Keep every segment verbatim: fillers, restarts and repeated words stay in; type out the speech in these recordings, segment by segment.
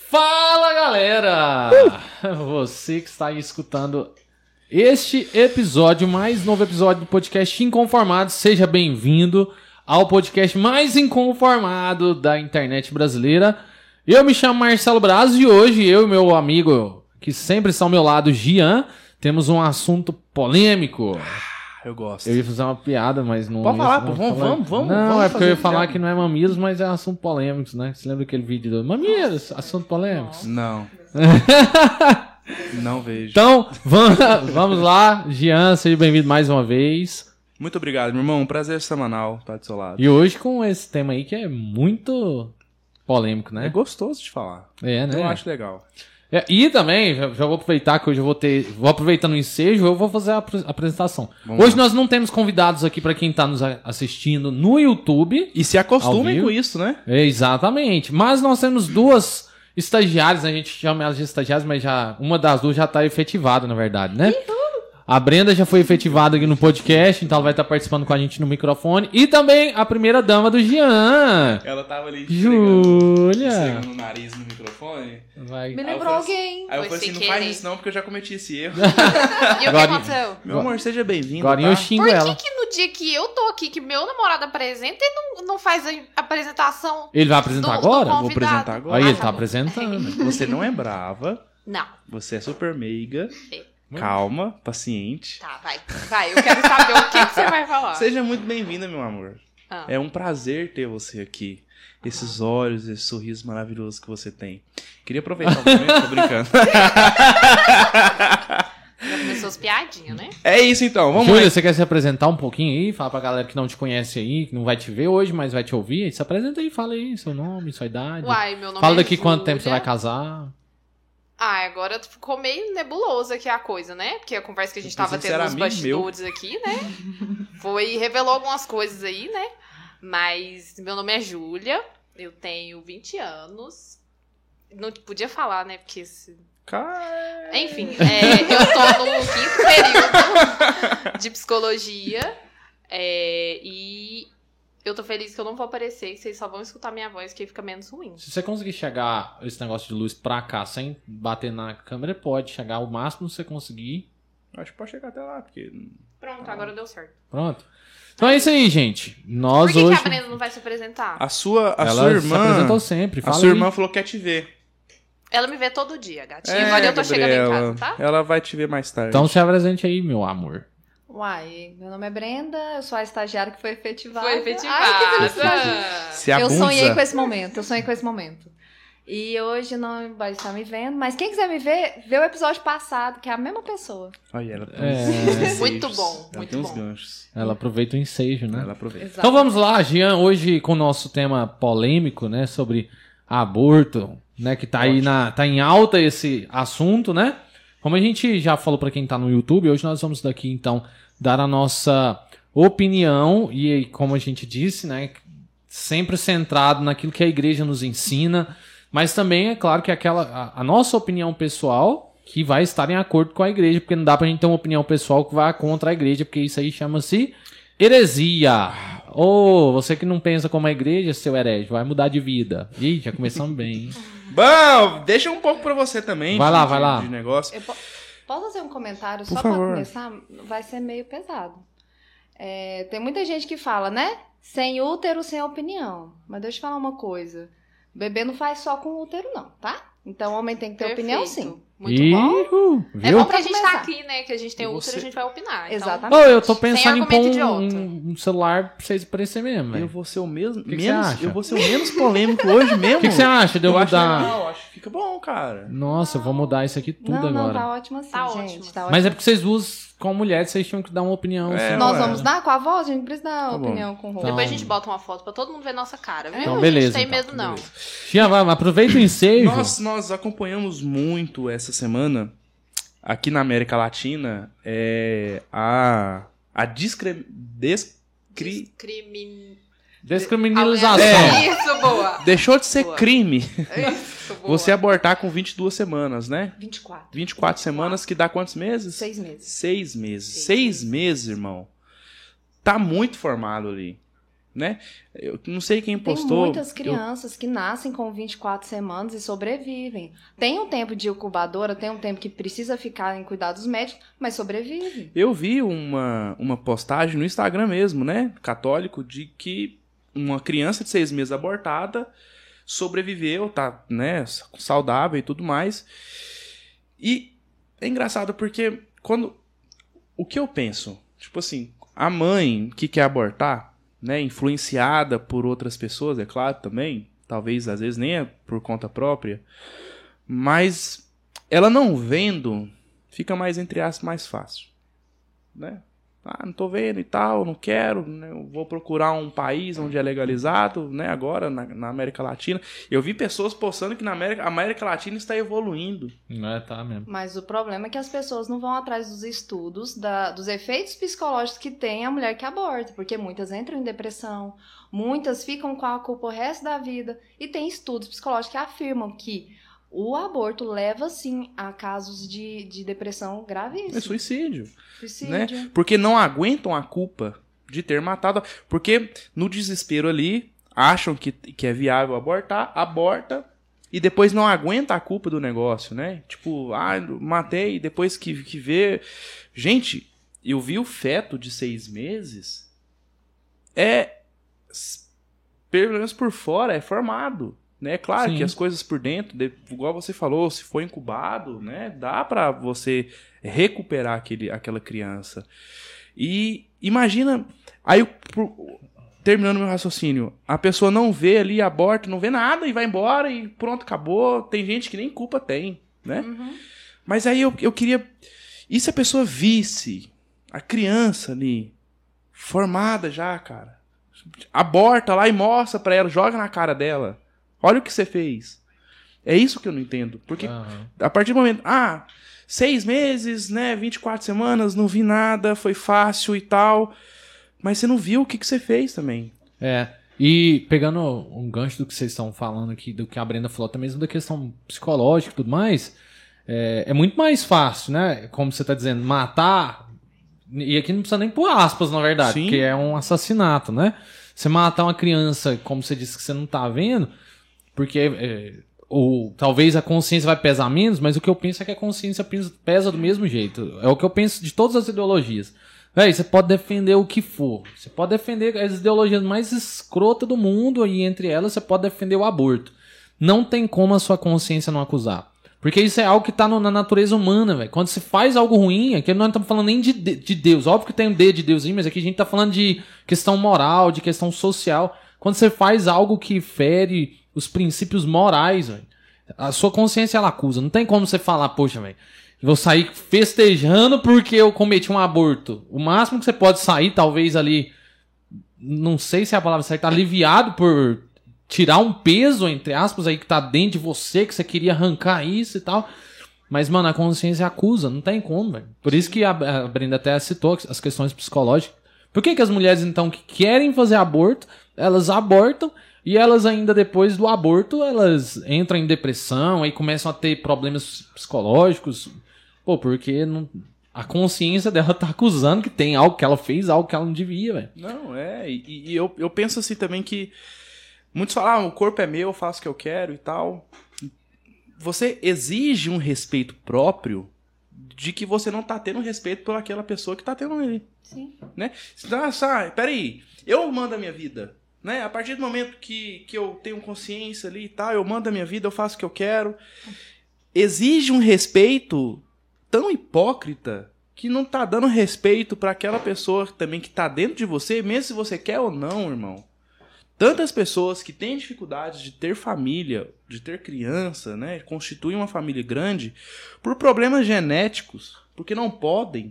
Fala, galera! Uh! Você que está aí escutando este episódio, mais novo episódio do podcast Inconformado, seja bem-vindo ao podcast mais inconformado da internet brasileira. Eu me chamo Marcelo Braz e hoje eu e meu amigo, que sempre está ao meu lado, Gian, temos um assunto polêmico. Eu gosto. Eu ia fazer uma piada, mas não... Pode ia, falar, não, pô, vamos, falar... vamos, vamos. Não, vamos é porque eu ia falar piada. que não é mamilos, mas é assunto polêmicos, né? Você lembra aquele vídeo do mamilos, assunto polêmicos? Não. Não vejo. Então, vamos, vamos lá. Gian, seja bem-vindo mais uma vez. Muito obrigado, meu irmão. Um prazer semanal estar do seu lado. E hoje com esse tema aí que é muito polêmico, né? É gostoso de falar. É, né? Eu acho legal. É, e também, já, já vou aproveitar que hoje eu vou ter... Vou aproveitando o ensejo, eu vou fazer a apre- apresentação. Vamos hoje lá. nós não temos convidados aqui para quem tá nos a- assistindo no YouTube. E se Ao acostumem vivo. com isso, né? É, exatamente. Mas nós temos duas estagiárias, a gente chama elas de estagiárias, mas já uma das duas já está efetivada, na verdade, né? A Brenda já foi efetivada aqui no podcast, então ela vai estar participando com a gente no microfone. E também a primeira dama do Gian, Ela tava ali Júlia. esfregando o nariz no microfone. Vai. Me Aí eu lembrou falei assim- alguém. Aí eu Foi falei assim, sem não faz querer. isso não, porque eu já cometi esse erro. E o que Agora- aconteceu? Meu amor, seja bem-vindo, Agora tá? eu xingo Por ela. que que no dia que eu tô aqui, que meu namorado apresenta, ele não, não faz a apresentação Ele vai apresentar do, do agora? Vou convidado? apresentar agora. Aí Ah, ele tá bom. apresentando. Você não é brava, Não. você é super meiga, É. calma, paciente. Tá, vai. Vai, eu quero saber o que, que você vai falar. Seja muito bem-vinda, meu amor. Ah. É um prazer ter você aqui. Esses olhos, esse sorriso maravilhoso que você tem. Queria aproveitar o momento, tô brincando. Já começou as piadinhas, né? É isso então, vamos Júlia, lá. você quer se apresentar um pouquinho aí? Fala pra galera que não te conhece aí, que não vai te ver hoje, mas vai te ouvir. Se apresenta aí, fala aí seu nome, sua idade. Uai, meu nome Fala é daqui quanto Júlia. tempo você vai casar. Ah, agora ficou meio nebuloso aqui a coisa, né? Porque a conversa que a gente Eu tava pensei que tendo você nos era amigo bastidores aqui, né? Foi, revelou algumas coisas aí, né? Mas meu nome é Júlia, eu tenho vinte anos. Não podia falar, né? Porque... Se... Cara... Enfim, é, eu tô no quinto período de psicologia é, e eu tô feliz que eu não vou aparecer e vocês só vão escutar minha voz, que aí fica menos ruim. Se você conseguir chegar esse negócio de luz pra cá sem bater na câmera, pode chegar o máximo que você conseguir. Acho que pode chegar até lá, porque... Pronto, agora deu certo. Pronto. Então é isso aí, gente. Nós Por que, hoje. que a Brenda não vai se apresentar? A sua, a Ela sua se irmã... apresentou sempre. A Fala sua aí. irmã falou que quer te ver. Ela me vê todo dia, gatinho. É, agora eu tô chegando em Gabriela, casa, tá? Ela vai te ver mais tarde. Então se apresente aí, meu amor. Uai, meu nome é Brenda, eu sou a estagiária que foi efetivada. Foi Ai, que efetivada. felicidade. Se Eu abunza. sonhei com esse momento, eu sonhei com esse momento. E hoje não vai estar me vendo, mas quem quiser me ver, vê o episódio passado, que é a mesma pessoa. Olha, ela tem É. uns desejos. Muito bom, Ela muito tem uns bom. ganchos. Ela aproveita o ensejo, né? Ela aproveita. Então vamos lá, Gian, hoje com o nosso tema polêmico, né, sobre aborto, né, que tá aí na, tá em alta esse assunto, né? Como a gente já falou pra quem tá no YouTube, hoje nós vamos daqui então dar a nossa opinião e como a gente disse, né, sempre centrado naquilo que a igreja nos ensina, mas também é claro que aquela a, a nossa opinião pessoal que vai estar em acordo com a igreja, porque não dá pra gente ter uma opinião pessoal que vá contra a igreja, porque isso aí chama-se heresia. Ô, você que não pensa como a igreja, seu herege, vai mudar de vida. Ih, já começamos bem. hein? Bom, deixa um pouco pra você também. Vai de- lá, de- vai lá. De negócio. Eu po- posso fazer um comentário Por só favor. pra começar? Vai ser meio pesado. É, tem muita gente que fala, né? Sem útero, sem opinião. Mas deixa eu falar uma coisa. Bebê não faz só com útero, não, tá? Então o homem tem que ter opinião, Perfeito. sim. Muito Ih, bom. viu? É bom que Pra a gente tá começar. aqui, né? Que a gente tem E útero, você- a gente vai opinar. Então, Exatamente. Ô, eu tô pensando em pôr argumento de um, outro. um- um celular pra vocês aparecerem mesmo, Eu velho. vou ser o mesmo. Que que menos, você acha? Eu vou ser o menos polêmico hoje mesmo. O que que você acha de eu Eu acho mudar? legal, acho que fica bom, cara. Nossa, eu vou mudar isso aqui tudo não, não, agora. tá ótimo assim, Tá gente. ótimo. Tá ótimo. Mas é porque vocês duas, como mulheres, vocês tinham que dar uma opinião. É, assim, Nós ué. vamos dar com a voz? A gente precisa dar Tá bom. opinião com o rosto. Então- Depois a gente bota uma foto pra todo mundo ver nossa cara, viu? Então, A beleza, gente tem então, medo, não. Tia, vai, aproveita o ensejo. Nós, nós acompanhamos muito essa semana, aqui na América Latina, é, a, a discre, descri, Discrimin... Descriminalização. É. Isso, boa. deixou de ser Boa. crime Isso, boa. você abortar com vinte e duas semanas, né? vinte e quatro. vinte e quatro semanas, que dá quantos meses? Seis meses. Seis meses. Seis Seis meses, irmão. Tá muito formado ali. né? Eu não sei quem Tem postou. muitas crianças eu... que nascem com vinte e quatro semanas e sobrevivem. Tem um tempo de incubadora, tem um tempo que precisa ficar em cuidados médicos, mas sobrevive. Eu vi uma, uma postagem no Instagram mesmo, né? Católico, de que uma criança de seis meses abortada sobreviveu, tá, né? Saudável e tudo mais. E é engraçado porque quando... O que eu penso? Tipo assim, a mãe que quer abortar, né, influenciada por outras pessoas, é claro, também, talvez às vezes nem é por conta própria, mas ela não vendo, fica mais, entre aspas, mais fácil, né? Ah, não tô vendo e tal, não quero, né? Eu vou procurar um país onde é legalizado, né? Agora, na, na América Latina. Eu vi pessoas postando que na América, a América Latina está evoluindo. Não é, tá mesmo. Mas o problema é que as pessoas não vão atrás dos estudos, da, dos efeitos psicológicos que tem a mulher que aborta, porque muitas entram em depressão, muitas ficam com a culpa o resto da vida, e tem estudos psicológicos que afirmam que o aborto leva, sim, a casos de, de depressão gravíssimos. É suicídio. Suicídio. Né? Porque não aguentam a culpa de ter matado. Porque no desespero ali, acham que, que é viável abortar, aborta, e depois não aguenta a culpa do negócio, né? Tipo, ah, matei, depois que, que vê... Gente, eu vi o feto de seis meses, é... pelo menos por fora, é formado. Né? Claro Sim. que as coisas por dentro, igual você falou, se for incubado, né? Dá pra você recuperar aquele, aquela criança. E imagina, aí por, terminando meu raciocínio, a pessoa não vê ali, aborta, não vê nada e vai embora e pronto, acabou. Tem gente que nem culpa tem, né? Uhum. Mas aí eu, eu queria... E se a pessoa visse a criança ali, formada já, cara? Aborta lá e mostra pra ela, joga na cara dela. Olha o que você fez. É isso que eu não entendo. Porque uhum. a partir do momento... Ah, seis meses, né? vinte e quatro semanas, não vi nada, foi fácil e tal. Mas você não viu o que, que você fez também. É. E pegando um gancho do que vocês estão falando aqui, do que a Brenda falou, até mesmo da questão psicológica e tudo mais, é, é muito mais fácil, né? Como você está dizendo, matar... E aqui não precisa nem pôr aspas, na verdade, Sim. porque é um assassinato, né? Você matar uma criança, como você disse que você não tá vendo... Porque é, ou, talvez a consciência vai pesar menos, mas o que eu penso é que a consciência pesa do mesmo jeito. É o que eu penso de todas as ideologias. Véi, você pode defender o que for. Você pode defender as ideologias mais escrotas do mundo e entre elas você pode defender o aborto. Não tem como a sua consciência não acusar. Porque isso é algo que tá no, na natureza humana, velho. Quando se faz algo ruim, aqui nós não estamos falando nem de, de Deus. Óbvio que tem um D de Deus aí, mas aqui a gente tá falando de questão moral, de questão social. Quando você faz algo que fere... os princípios morais, velho. A sua consciência, ela acusa. Não tem como você falar, poxa, velho, vou sair festejando porque eu cometi um aborto. O máximo que você pode sair, talvez ali, não sei se é a palavra certa, aliviado por tirar um peso, entre aspas, aí que tá dentro de você, que você queria arrancar isso e tal. Mas, mano, a consciência acusa. Não tem como, velho. Por isso que a Brenda até citou as questões psicológicas. Por que que as mulheres, então, que querem fazer aborto, elas abortam, e elas ainda depois do aborto, elas entram em depressão, aí começam a ter problemas psicológicos. Pô, porque não, a consciência dela tá acusando que tem algo que ela fez, algo que ela não devia, velho. Não, é. E, e eu, eu penso assim também que muitos falam, ah, o corpo é meu, eu faço o que eu quero e tal. Você exige um respeito próprio de que você não tá tendo respeito por aquela pessoa que tá tendo ele. Sim. Né? Então, sai, peraí, eu mando a minha vida. Né? A partir do momento que, que eu tenho consciência ali e tal, eu mando a minha vida, eu faço o que eu quero. Exige um respeito tão hipócrita que não tá dando respeito para aquela pessoa também que tá dentro de você, mesmo se você quer ou não, irmão. Tantas pessoas que têm dificuldades de ter família, de ter criança, né? Constituem uma família grande por problemas genéticos, porque não podem.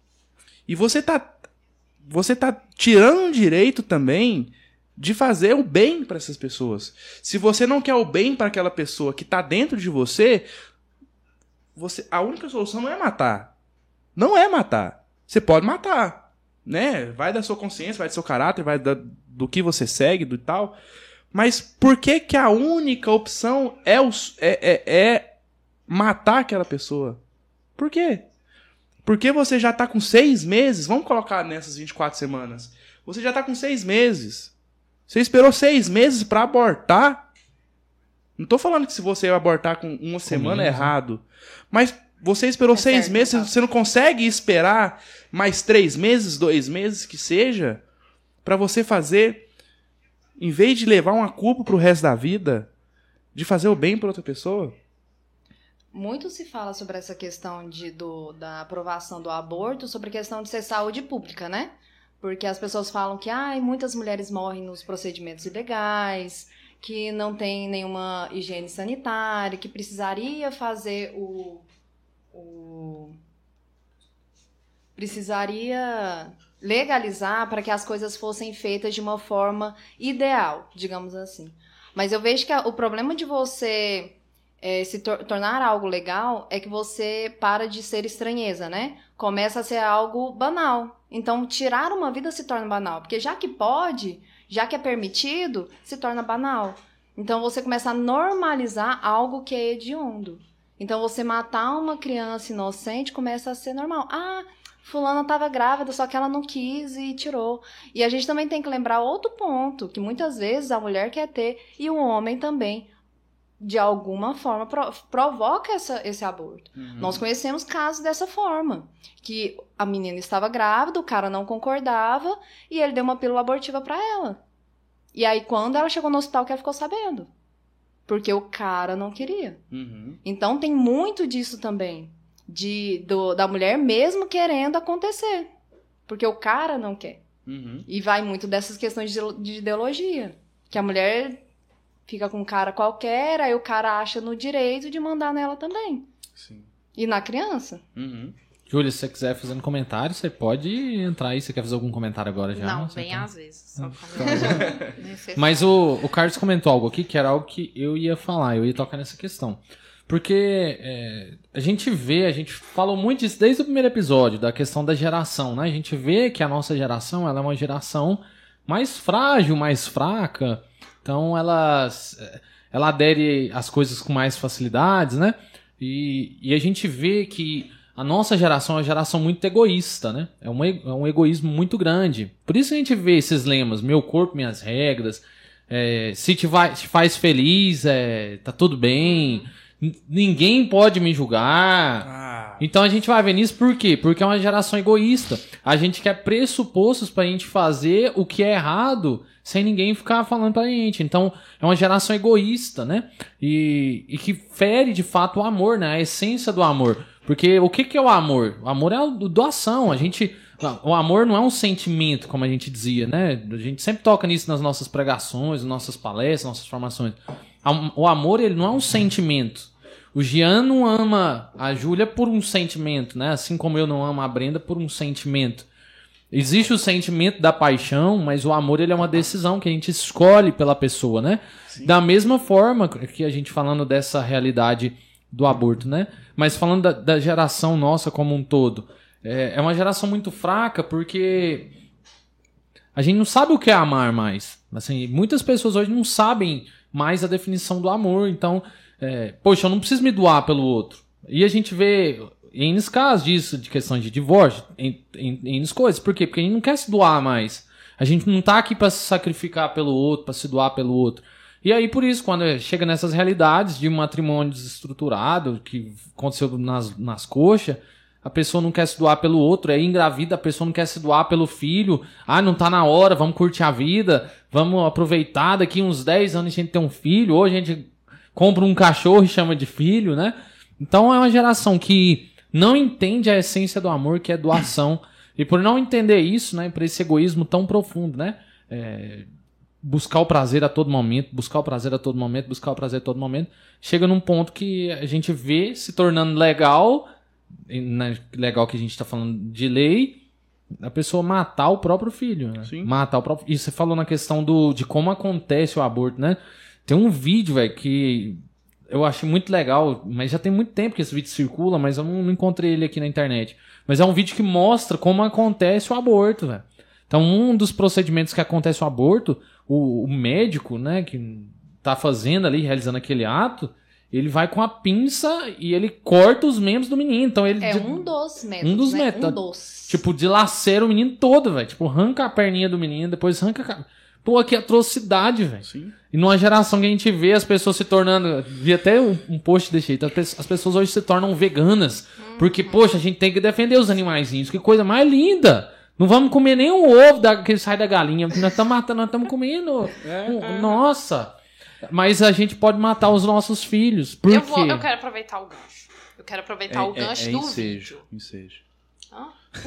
E você tá, você tá tirando o direito também de fazer o bem para essas pessoas. Se você não quer o bem para aquela pessoa que está dentro de você, você, a única solução não é matar. Não é matar. Você pode matar, né? Vai da sua consciência, vai do seu caráter, vai da, do que você segue, do tal. Mas por que que a única opção é, o, é, é, é matar aquela pessoa? Por quê? Porque você já está com seis meses, vamos colocar nessas vinte e quatro semanas, você já está com seis meses Você esperou seis meses pra abortar? Não tô falando que se você abortar com uma semana é errado. Mas você esperou é seis certo, meses, tá. Você não consegue esperar mais três meses, dois meses que seja, pra você fazer, em vez de levar uma culpa pro resto da vida, de fazer o bem pra outra pessoa? Muito se fala sobre essa questão de, do, da aprovação do aborto, sobre a questão de ser saúde pública, né? Porque as pessoas falam que ah, muitas mulheres morrem nos procedimentos ilegais, que não tem nenhuma higiene sanitária, que precisaria fazer o... o precisaria legalizar para que as coisas fossem feitas de uma forma ideal, digamos assim. Mas eu vejo que a, o problema de você... É, se tor- tornar algo legal é que você para de ser estranheza, né? Começa a ser algo banal. Então, tirar uma vida se torna banal. Porque já que pode, já que é permitido, se torna banal. Então, você começa a normalizar algo que é hediondo. Então, você matar uma criança inocente começa a ser normal. Ah, fulana estava grávida, só que ela não quis e tirou. E a gente também tem que lembrar outro ponto, que muitas vezes a mulher quer ter e o homem também, de alguma forma, pro- provoca essa, esse aborto. Uhum. Nós conhecemos casos dessa forma, que a menina estava grávida, o cara não concordava, e ele deu uma pílula abortiva para ela. E aí, quando ela chegou no hospital, que ela ficou sabendo. Porque o cara não queria. Uhum. Então, tem muito disso também, de, do, da mulher mesmo querendo acontecer. Porque o cara não quer. Uhum. E vai muito dessas questões de, de ideologia, que a mulher... fica com um cara qualquer, aí o cara acha no direito de mandar nela também. Sim. E na criança. Uhum. Júlia, se você quiser fazer um comentário, você pode entrar aí. Você quer fazer algum comentário agora já? Não, bem tá... às vezes. Só então, mas o, o Carlos comentou algo aqui que era algo que eu ia falar, eu ia tocar nessa questão. Porque é, a gente vê, a gente falou muito disso desde o primeiro episódio, da questão da geração, né? A gente vê que a nossa geração, ela é uma geração mais frágil, mais fraca. Então, ela, ela adere às coisas com mais facilidades, né? E, e a gente vê que a nossa geração é uma geração muito egoísta, né? É um, é um egoísmo muito grande. Por isso a gente vê esses lemas, meu corpo, minhas regras, é, se te, vai, te faz feliz, é, tá tudo bem, n- ninguém pode me julgar. Ah. Então a gente vai ver nisso por quê? Porque é uma geração egoísta. A gente quer pressupostos pra gente fazer o que é errado sem ninguém ficar falando pra gente. Então, é uma geração egoísta, né? E, e que fere, de fato, o amor, né? A essência do amor. Porque o que, que é o amor? O amor é a doação. A gente... O amor não é um sentimento, como a gente dizia, né? A gente sempre toca nisso nas nossas pregações, nas nossas palestras, nas nossas formações. O amor, ele não é um sentimento. O Jean não ama a Júlia por um sentimento, né? Assim como eu não amo a Brenda por um sentimento. Existe o sentimento da paixão, mas o amor, ele é uma decisão que a gente escolhe pela pessoa, né? Sim. Da mesma forma que a gente falando dessa realidade do aborto, né? Mas falando da, da geração nossa como um todo, é, é uma geração muito fraca porque a gente não sabe o que é amar mais. Assim, muitas pessoas hoje não sabem mais a definição do amor. Então, é, poxa, eu não preciso me doar pelo outro. E a gente vê... Em casos disso, de questões de divórcio, em, em, em coisas. Por quê? Porque a gente não quer se doar mais. A gente não tá aqui pra se sacrificar pelo outro, pra se doar pelo outro. E aí, por isso, quando chega nessas realidades de um matrimônio desestruturado, que aconteceu nas, nas coxas, a pessoa não quer se doar pelo outro, é engravida, a pessoa não quer se doar pelo filho. Ah, não tá na hora, vamos curtir a vida, vamos aproveitar, daqui uns dez anos a gente tem um filho, ou a gente compra um cachorro e chama de filho, né? Então é uma geração que não entende a essência do amor, que é doação. E por não entender isso, né, por esse egoísmo tão profundo, né, é, buscar o prazer a todo momento, buscar o prazer a todo momento, buscar o prazer a todo momento, chega num ponto que a gente vê se tornando legal, né, legal que a gente está falando de lei, a pessoa matar o próprio filho, né? Sim. Matar o próprio... E você falou na questão do, de como acontece o aborto, né? Tem um vídeo, velho, que... eu achei muito legal, mas já tem muito tempo que esse vídeo circula, mas eu não, não encontrei ele aqui na internet. Mas é um vídeo que mostra como acontece o aborto, velho. Então, um dos procedimentos que acontece o aborto, o, o médico, né, que tá fazendo ali, realizando aquele ato, ele vai com a pinça e ele corta os membros do menino. Então, ele, é um dos métodos, Um dos né? métodos. Um dos. Tipo, dilacera o menino todo, velho. Tipo, arranca a perninha do menino, depois arranca a... Pô, que atrocidade, velho. Sim. E numa geração que a gente vê as pessoas se tornando... Vi até um, um post desse jeito. As pessoas hoje se tornam veganas. Porque, poxa, a gente tem que defender os animaizinhos. Que coisa mais linda. Não vamos comer nem o ovo da, que sai da galinha. Nós estamos matando, nós estamos comendo. É. Um, nossa. Mas a gente pode matar os nossos filhos. Por Eu, quê? vou, eu quero aproveitar o gancho. Eu quero aproveitar o gancho é do ensejo, vídeo. ensejo. Hã?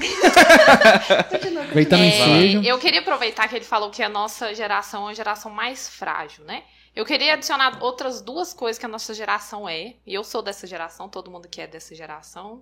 Aproveitando É, ensejo. eu queria aproveitar que ele falou que a nossa geração é uma geração mais frágil, né? Eu queria adicionar outras duas coisas que a nossa geração é. E eu sou dessa geração, todo mundo que é dessa geração.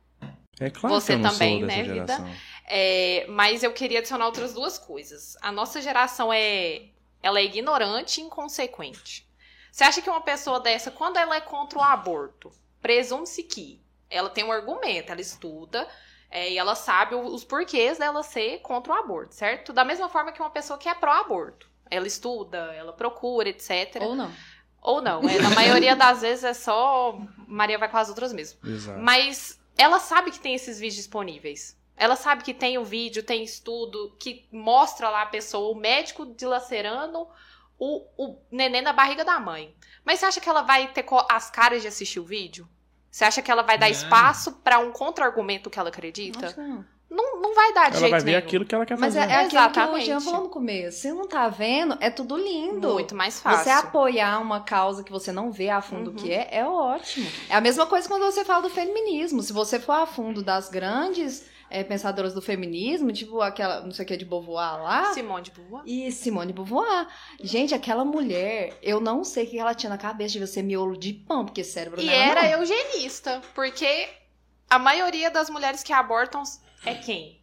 É claro Você que eu não também, sou dessa né, vida? geração. É, mas eu queria adicionar outras duas coisas. A nossa geração é, ela é ignorante e inconsequente. Você acha que uma pessoa dessa, quando ela é contra o aborto, presume-se que ela tem um argumento, ela estuda é, e ela sabe os porquês dela ser contra o aborto, certo? Da mesma forma que uma pessoa que é pró-aborto. Ela estuda, ela procura, etcétera. Ou não. Ou não, é, na maioria das vezes é só Maria vai com as outras mesmo. Exato. Mas ela sabe que tem esses vídeos disponíveis. Ela sabe que tem o vídeo, tem estudo, que mostra lá a pessoa, o médico dilacerando o, o neném na barriga da mãe. Mas você acha que ela vai ter as caras de assistir o vídeo? Você acha que ela vai dar Não. espaço pra um contra-argumento que ela acredita? Acho que não. Não, não vai dar de Ela jeito vai ver nenhum. aquilo que ela quer Mas fazer. é, é aquilo que o Exatamente. Jean falou no começo. Se não tá vendo, é tudo lindo. Muito mais fácil. Você apoiar uma causa que você não vê a fundo o Uhum. que é, é ótimo. É a mesma coisa quando você fala do feminismo. Se você for a fundo das grandes é, pensadoras do feminismo, tipo aquela, não sei o que, de Beauvoir lá. Simone de Beauvoir. E Simone de Beauvoir. Gente, aquela mulher, eu não sei o que ela tinha na cabeça, devia ser miolo de pão, porque cérebro E dela era não. eugenista, porque a maioria das mulheres que abortam é quem?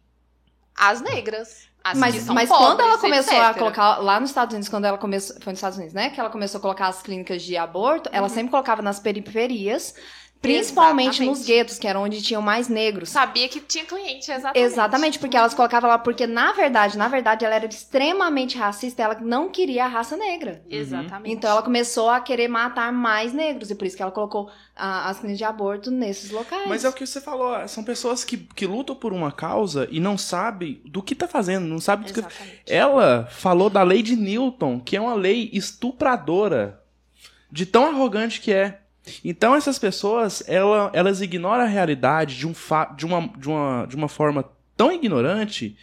As negras. As que Mas, são mas pobres, quando ela começou a etcétera. colocar, lá nos Estados Unidos, quando ela começou, foi nos Estados Unidos, né, que ela começou a colocar as clínicas de aborto, ela Uhum. sempre colocava nas periferias, principalmente Exatamente. nos guetos, que era onde tinham mais negros. Sabia que tinha cliente, exatamente. Exatamente, porque elas colocavam lá, porque na verdade, na verdade, ela era extremamente racista, ela não queria a raça negra. Exatamente. Então ela começou a querer matar mais negros, e por isso que ela colocou a- as clínicas de aborto nesses locais. Mas é o que você falou, são pessoas que, que lutam por uma causa e não sabem do que tá fazendo, não sabem do que... Exatamente. Ela falou da lei de Newton, que é uma lei estupradora, de tão arrogante que é. Então essas pessoas, ela, elas ignoram a realidade de, um fa de, uma, de, uma, de uma forma tão ignorante,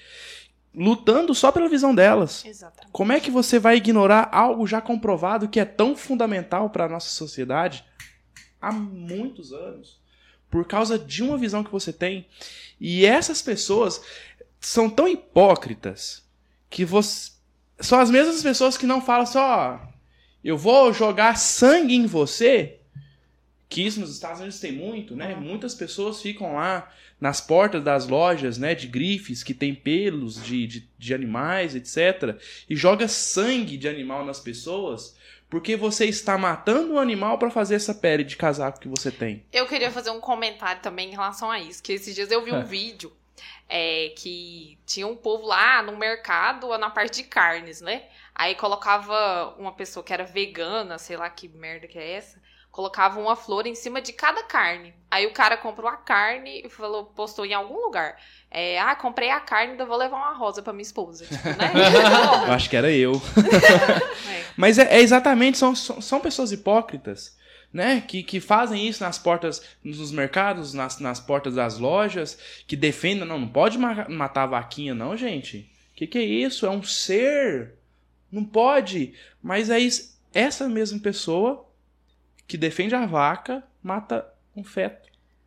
lutando só pela visão delas. Exatamente. Como é que você vai ignorar algo já comprovado que é tão fundamental para a nossa sociedade há muitos anos? Por causa de uma visão que você tem. E essas pessoas são tão hipócritas que você... são as mesmas pessoas que não falam só, eu vou jogar sangue em você, que isso nos Estados Unidos tem muito, né? Muitas pessoas ficam lá nas portas das lojas, né, de grifes que tem pelos de, de, de animais, etcétera, e joga sangue de animal nas pessoas, porque você está matando um animal para fazer essa pele de casaco que você tem. Eu queria fazer um comentário também em relação a isso, que esses dias eu vi um vídeo é, que tinha um povo lá no mercado, na parte de carnes, né? Aí colocava uma pessoa que era vegana, sei lá que merda que é essa, colocava uma flor em cima de cada carne. Aí o cara comprou a carne e falou, postou em algum lugar. É, ah, comprei a carne, ainda vou levar uma rosa pra minha esposa. Tipo, né? Eu acho que era eu. É. Mas é, é exatamente, são, são são pessoas hipócritas, né? Que, que fazem isso nas portas, nos mercados, nas, nas portas das lojas, que defendem, não, não pode ma- matar a vaquinha não, gente. Que que é isso? É um ser. Não pode. Mas é isso, essa mesma pessoa que defende a vaca mata um feto.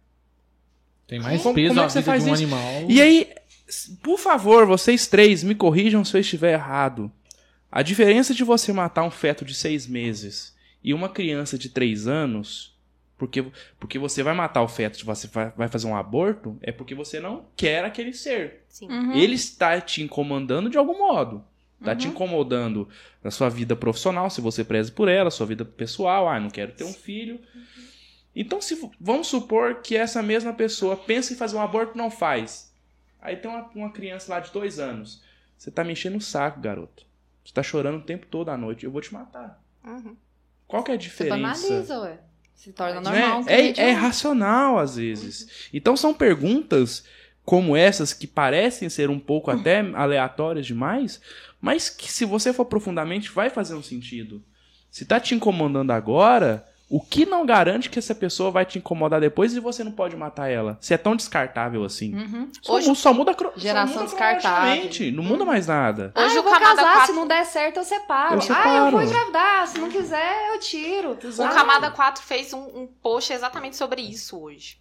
Tem mais Como- peso como é a que você vida faz de um isso? animal. E aí, por favor, vocês três, me corrijam se eu estiver errado. A diferença de você matar um feto de seis meses e uma criança de três anos, porque, porque você vai matar o feto, você vai, vai fazer um aborto, é porque você não quer aquele ser. Sim. Uhum. Ele está te incomodando de algum modo. Está te Uhum. incomodando na sua vida profissional, se você preza por ela, sua vida pessoal, ah, não quero ter um filho. Então, se, vamos supor que essa mesma pessoa pensa em fazer um aborto e não faz. Aí tem uma, uma criança lá de dois anos. Você tá me enchendo o saco, garoto. Você tá chorando o tempo todo à noite. Eu vou te matar. Uhum. Qual que é a Você diferença? banaliza, ué. Se torna Né? normal. um É, cliente é não. irracional, às vezes. Então, são perguntas como essas, que parecem ser um pouco até aleatórias demais, mas que se você for profundamente vai fazer um sentido. Se tá te incomodando agora, o que não garante que essa pessoa vai te incomodar depois e você não pode matar ela? Se é tão descartável assim. Uhum. Só, Hoje, só muda cro- geração só muda descartável. cronologicamente, não muda mais nada. Ah, Hoje eu o vou camada casar, quatro se não der certo eu separo. Eu Ah, separo. eu vou engravidar, se não quiser eu tiro. O Ah, Camada quatro fez um, um post exatamente sobre isso hoje.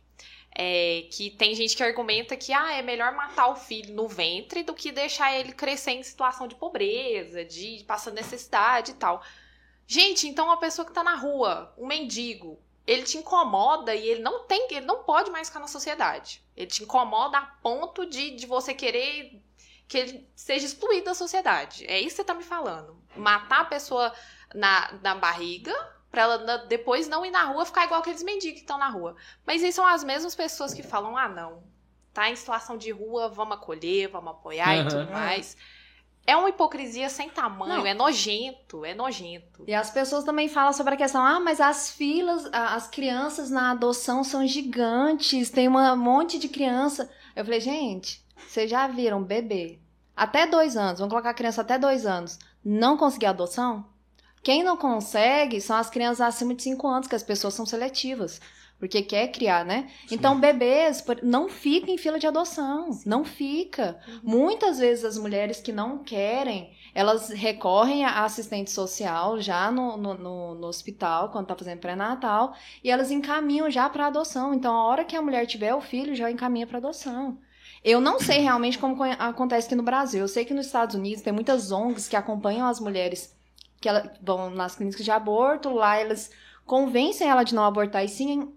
É, que tem gente que argumenta que ah, é melhor matar o filho no ventre do que deixar ele crescer em situação de pobreza, de passando necessidade e tal. Gente, então uma pessoa que tá na rua, um mendigo, ele te incomoda e ele não tem, ele não pode mais ficar na sociedade. Ele te incomoda a ponto de, de você querer que ele seja excluído da sociedade. É isso que você tá me falando. Matar a pessoa na, na barriga pra ela depois não ir na rua ficar igual aqueles mendigos que estão na rua. Mas aí são as mesmas pessoas que falam, ah, não, tá em situação de rua, vamos acolher, vamos apoiar Uhum. e tudo mais. É uma hipocrisia sem tamanho, Não. é nojento, é nojento. E as pessoas também falam sobre a questão, ah, mas as filas, a- as crianças na adoção são gigantes, tem um monte de criança. Eu falei, gente, vocês já viram bebê até dois anos, vamos colocar a criança até dois anos, não conseguir adoção? Quem não consegue são as crianças acima de cinco anos, que as pessoas são seletivas. Porque quer criar, né? Sim. Então, bebês por- não ficam em fila de adoção. Não fica. Muitas vezes as mulheres que não querem, elas recorrem à assistente social já no, no, no, no hospital, quando tá fazendo pré-natal, e elas encaminham já para adoção. Então, a hora que a mulher tiver o filho, já encaminha para adoção. Eu não sei realmente como co- acontece aqui no Brasil. Eu sei que nos Estados Unidos tem muitas O N Gs que acompanham as mulheres que ela, vão nas clínicas de aborto, lá eles convencem ela de não abortar e sim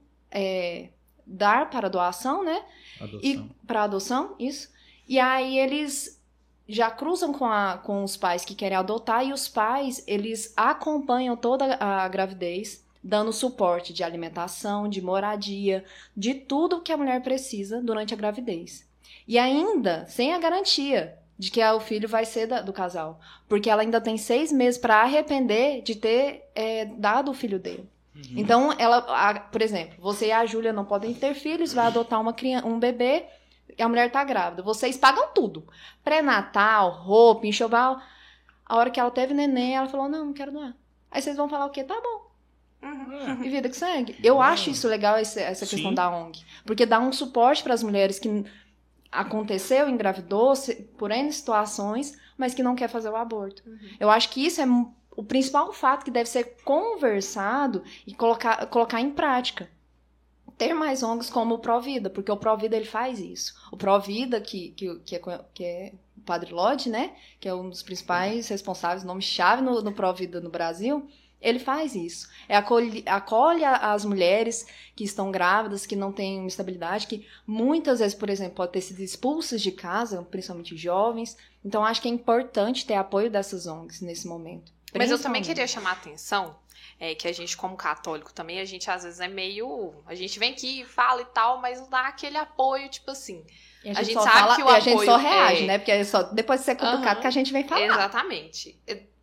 é, dar para doação, né? Adoção. E para adoção, isso. E aí eles já cruzam com, a, com os pais que querem adotar e os pais, eles acompanham toda a gravidez, dando suporte de alimentação, de moradia, de tudo que a mulher precisa durante a gravidez. E ainda sem a garantia de que o filho vai ser da, do casal. Porque ela ainda tem seis meses para arrepender de ter é, dado o filho dele. Uhum. Então, ela, a, por exemplo, você e a Júlia não podem ter filhos, vai adotar uma criança, um bebê, e a mulher tá grávida. Vocês pagam tudo. Pré-natal, roupa, enxoval. A hora que ela teve neném, ela falou, não, não quero doar. Aí vocês vão falar o quê? Tá bom. Uhum. E vida que segue. Eu acho isso legal, essa, essa questão Sim. da O N G. Porque dá um suporte para as mulheres que aconteceu, engravidou por N situações, mas que não quer fazer o aborto. Uhum. Eu acho que isso é o principal fato que deve ser conversado e colocar, colocar em prática. Ter mais O N Gs como o Provida, porque o Provida ele faz isso. O Provida, que, que, que, é, que é o Padre Lodge, né? Que é um dos principais responsáveis, nome-chave no, no Provida no Brasil, ele faz isso. É acolhe, acolhe as mulheres que estão grávidas, que não têm estabilidade, que muitas vezes, por exemplo, podem ter sido expulsas de casa, principalmente jovens. Então, acho que é importante ter apoio dessas O N Gs nesse momento. Mas eu também queria chamar a atenção, é, que a gente, como católico também, a gente às vezes é meio... A gente vem aqui, fala e tal, mas não dá aquele apoio, tipo assim... E a A gente, gente só sabe fala, que o e a gente só apoio reage, é- né? Porque é só depois de ser cutucado Aham. que a gente vem falar. Exatamente.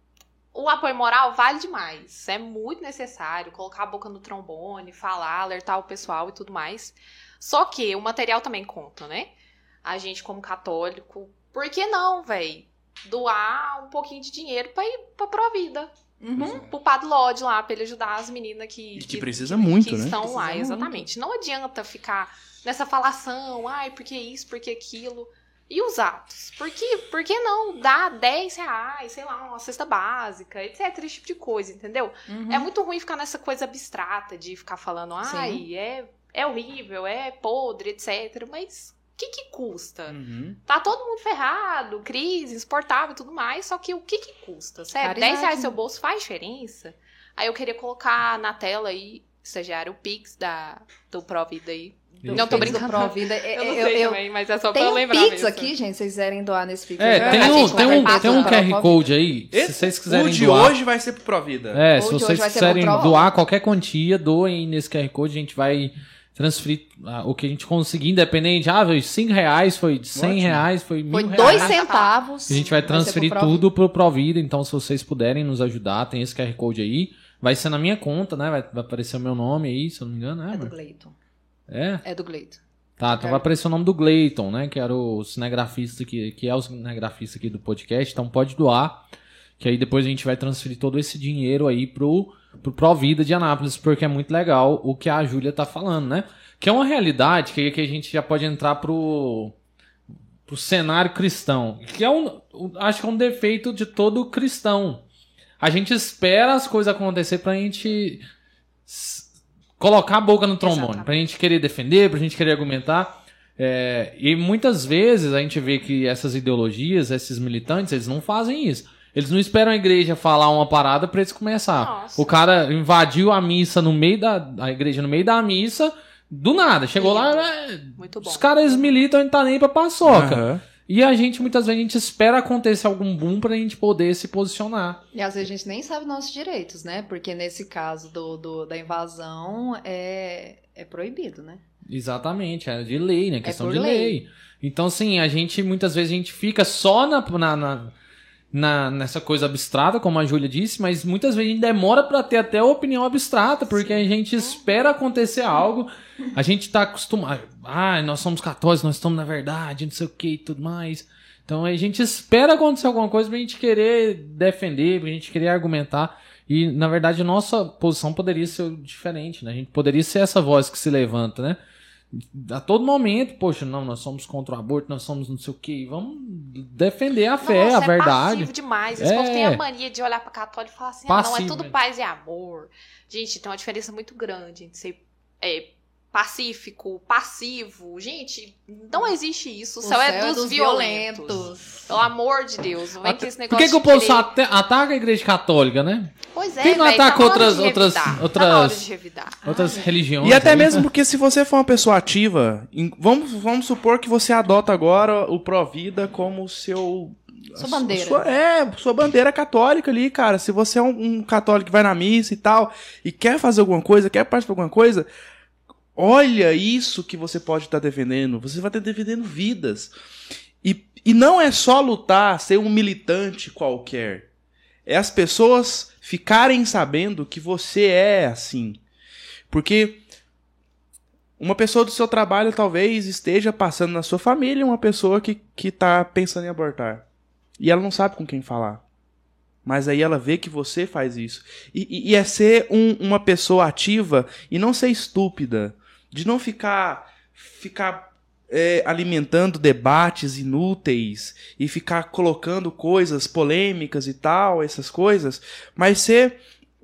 O apoio moral vale demais. É muito necessário colocar a boca no trombone, falar, alertar o pessoal e tudo mais. Só que o material também conta, né? A gente, como católico, por que não, véi? Doar um pouquinho de dinheiro pra ir pra Provida. Uhum. Pro Padre Lodge lá, pra ele ajudar as meninas que, E que precisa muito, que né? estão Precisa lá, muito. exatamente. Não adianta ficar nessa falação, ai, por que isso, por que aquilo. E os atos? Por que, por que não dar dez reais, sei lá, uma cesta básica, etcétera. Esse tipo de coisa, entendeu? Uhum. É muito ruim ficar nessa coisa abstrata de ficar falando, ai, é, é horrível, é podre, etcétera. Mas o que que custa? Uhum. Tá todo mundo ferrado, crise, insuportável e tudo mais, só que o que que custa? Sério, Caridade, dez reais no né? seu bolso faz diferença? Aí eu queria colocar na tela aí, estagiário, o Pix da, do Provida aí. Isso. Não, tô Pix do brincando. Provida. Eu não Eu, sei eu, também, mas é só tem pra eu um lembrar Pix mesmo. aqui, gente, se vocês quiserem doar nesse Pix. É, A tem gente um, vai tem um, repassar tem um para o Q R Provida. Code aí. Se Esse- vocês o quiserem de doar. hoje vai ser pro Provida. É, O se de hoje vocês vai ser quiserem pro Pro. doar qualquer quantia, doem nesse Q R Code, a gente vai transferir ah, o que a gente conseguir, independente. Ah, foi cinco reais, foi cem Ótimo. reais, foi mil Foi reais. dois centavos. A gente vai ser transferir pro Provida. tudo pro Provida, então se vocês puderem nos ajudar, tem esse Q R Code aí. Vai ser na minha conta, né? Vai, vai aparecer o meu nome aí, se eu não me engano, né? É do amor? Gleito. É? É do Gleito. Tá, tava aparecendo o nome do Gleiton, né? Que era o cinegrafista aqui, que é o cinegrafista aqui do podcast. Então pode doar, que aí depois a gente vai transferir todo esse dinheiro aí pro, pro Provida de Anápolis, porque é muito legal o que a Júlia tá falando, né? Que é uma realidade que, que a gente já pode entrar pro, pro cenário cristão. Que é um, acho que é um defeito de todo cristão. A gente espera as coisas acontecer pra gente colocar a boca no trombone, Exatamente. Pra gente querer defender, pra gente querer argumentar. É, e muitas vezes a gente vê que essas ideologias, esses militantes, eles não fazem isso. Eles não esperam a igreja falar uma parada pra eles começar. Nossa. O cara invadiu a missa no meio da... a igreja no meio da missa, do nada. Chegou Sim. lá, é, Muito bom. Os caras militam e não tá nem pra paçoca. Uhum. E a gente, muitas vezes, a gente espera acontecer algum boom pra gente poder se posicionar. E às vezes a gente nem sabe nossos direitos, né? Porque nesse caso do, do, da invasão é, é proibido, né? Exatamente, é de lei, né? Questão é de lei. lei. Então, assim, a gente, muitas vezes, a gente fica só na... na, na Na, nessa coisa abstrata, como a Júlia disse, mas muitas vezes a gente demora pra ter até a opinião abstrata, porque Sim. a gente espera acontecer algo, a gente tá acostumado, ah, nós somos católicos, nós estamos na verdade, não sei o que e tudo mais. Então a gente espera acontecer alguma coisa pra gente querer defender, pra gente querer argumentar, e na verdade a nossa posição poderia ser diferente, né? A gente poderia ser essa voz que se levanta, né? A todo momento, poxa, não, nós somos contra o aborto, nós somos não sei o que, vamos defender a fé, Nossa, a verdade. É passivo demais. Esse é. povo tem a mania de olhar pra católico e falar assim, ah, não, é tudo paz e amor. Gente, tem uma diferença muito grande entre ser é, pacífico, passivo. Gente, não existe isso. O, o céu, céu é dos, dos violentos. violentos. Pelo amor de Deus, não vem com esse negócio. Por que, que o povo só ataca a igreja católica, né? Pois é, Quem não véio, ataca tá outras, outras, outras, tá outras religiões? E até aí. mesmo porque se você for uma pessoa ativa, vamos, vamos supor que você adota agora o Provida como seu... Sua bandeira. Sua, é, sua bandeira católica ali, cara. Se você é um, um católico que vai na missa e tal, e quer fazer alguma coisa, quer participar de alguma coisa, olha isso que você pode estar defendendo. Você vai estar defendendo vidas. E, e não é só lutar, ser um militante qualquer. É as pessoas ficarem sabendo que você é assim. Porque uma pessoa do seu trabalho talvez esteja passando na sua família uma pessoa que, que tá pensando em abortar. E ela não sabe com quem falar. Mas aí ela vê que você faz isso. E, e, e é ser um, uma pessoa ativa e não ser estúpida. De não ficar... ficar É, alimentando debates inúteis e ficar colocando coisas polêmicas e tal, essas coisas, mas ser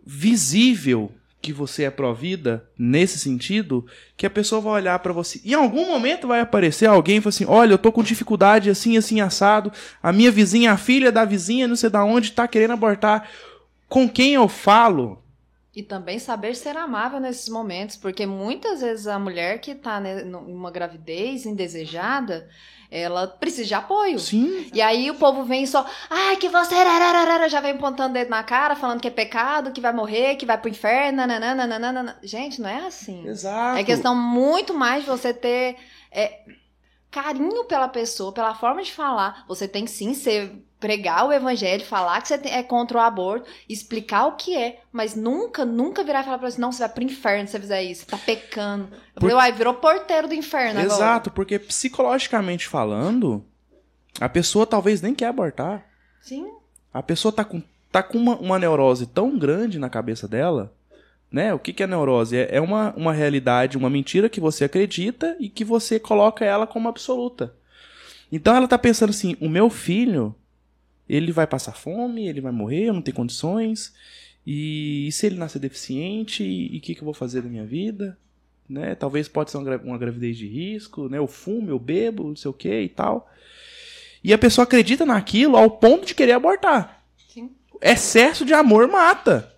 visível que você é pró-vida nesse sentido, que a pessoa vai olhar pra você. Em algum momento vai aparecer alguém e falar assim, olha, eu tô com dificuldade assim, assim, assado, a minha vizinha, a filha da vizinha, não sei da onde, tá querendo abortar. Com quem eu falo? E também saber ser amável nesses momentos, porque muitas vezes a mulher que tá numa gravidez indesejada, ela precisa de apoio. Sim. E aí o povo vem só, ai, que você já vem apontando dedo na cara, falando que é pecado, que vai morrer, que vai pro inferno, nananana, nananana. Gente, não é assim. Exato. É questão muito mais de você ter é, carinho pela pessoa, pela forma de falar. Você tem que sim ser... pregar o evangelho, falar que você é contra o aborto, explicar o que é, mas nunca, nunca virar e falar pra você, não, você vai pro inferno se você fizer isso, você tá pecando. Eu Por... falei, uai, virou porteiro do inferno agora. Exato, porque psicologicamente falando, a pessoa talvez nem quer abortar. Sim. A pessoa tá com, tá com uma, uma neurose tão grande na cabeça dela, né? O que, que é neurose? É, é uma, uma realidade, uma mentira que você acredita e que você coloca ela como absoluta. Então ela tá pensando assim, o meu filho... ele vai passar fome, ele vai morrer, eu não tenho condições, e, e se ele nascer deficiente, e o que, que eu vou fazer da minha vida? Né? Talvez pode ser uma, gra- uma gravidez de risco, né? Eu fumo, eu bebo, não sei o que e tal. E a pessoa acredita naquilo ao ponto de querer abortar. Sim. Excesso de amor mata.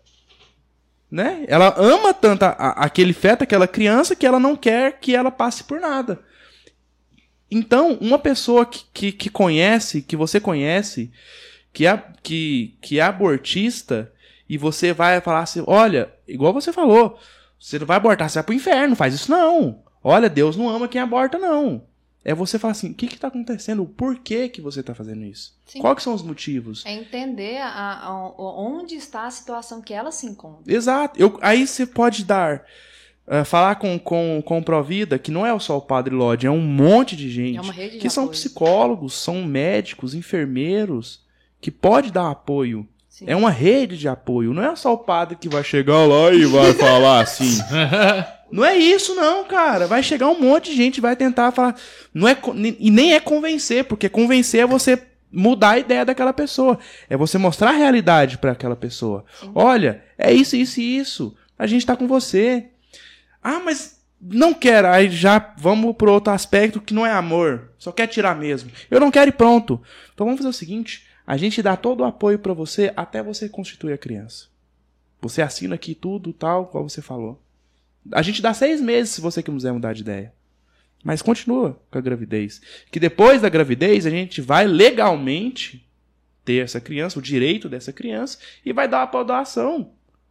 Né? Ela ama tanto a, a, aquele feto, aquela criança, que ela não quer que ela passe por nada. Então, uma pessoa que, que, que conhece, que você conhece, que é, que, que é abortista, e você vai falar assim, olha, igual você falou, você não vai abortar, você vai pro inferno, faz isso não. Olha, Deus não ama quem aborta, não. É você falar assim, o que que tá acontecendo? Por que que você tá fazendo isso? Sim. Quais que são os motivos? É entender a, a, onde está a situação que ela se encontra. Exato. Eu, aí você pode dar uh, falar com, com, com o Provida, que não é só o Padre Lodge, é um monte de gente. É uma rede de que são apoio. psicólogos, são médicos, enfermeiros, que pode dar apoio. Sim. É uma rede de apoio. Não é só o padre que vai chegar lá e vai falar assim. Não é isso, não, cara. Vai chegar um monte de gente e vai tentar falar. Não é, e nem é convencer, porque convencer é você mudar a ideia daquela pessoa. É você mostrar a realidade para aquela pessoa. Sim. Olha, é isso, isso e isso. A gente tá com você. Ah, mas não quero. Aí já vamos pro outro aspecto que não é amor. Só quer tirar mesmo. Eu não quero e pronto. Então vamos fazer o seguinte. A gente dá todo o apoio para você até você constituir a criança. Você assina aqui tudo, tal, qual você falou. A gente dá seis meses se você quiser mudar de ideia. Mas continua com a gravidez. Que depois da gravidez a gente vai legalmente ter essa criança, o direito dessa criança, e vai dar uma doação.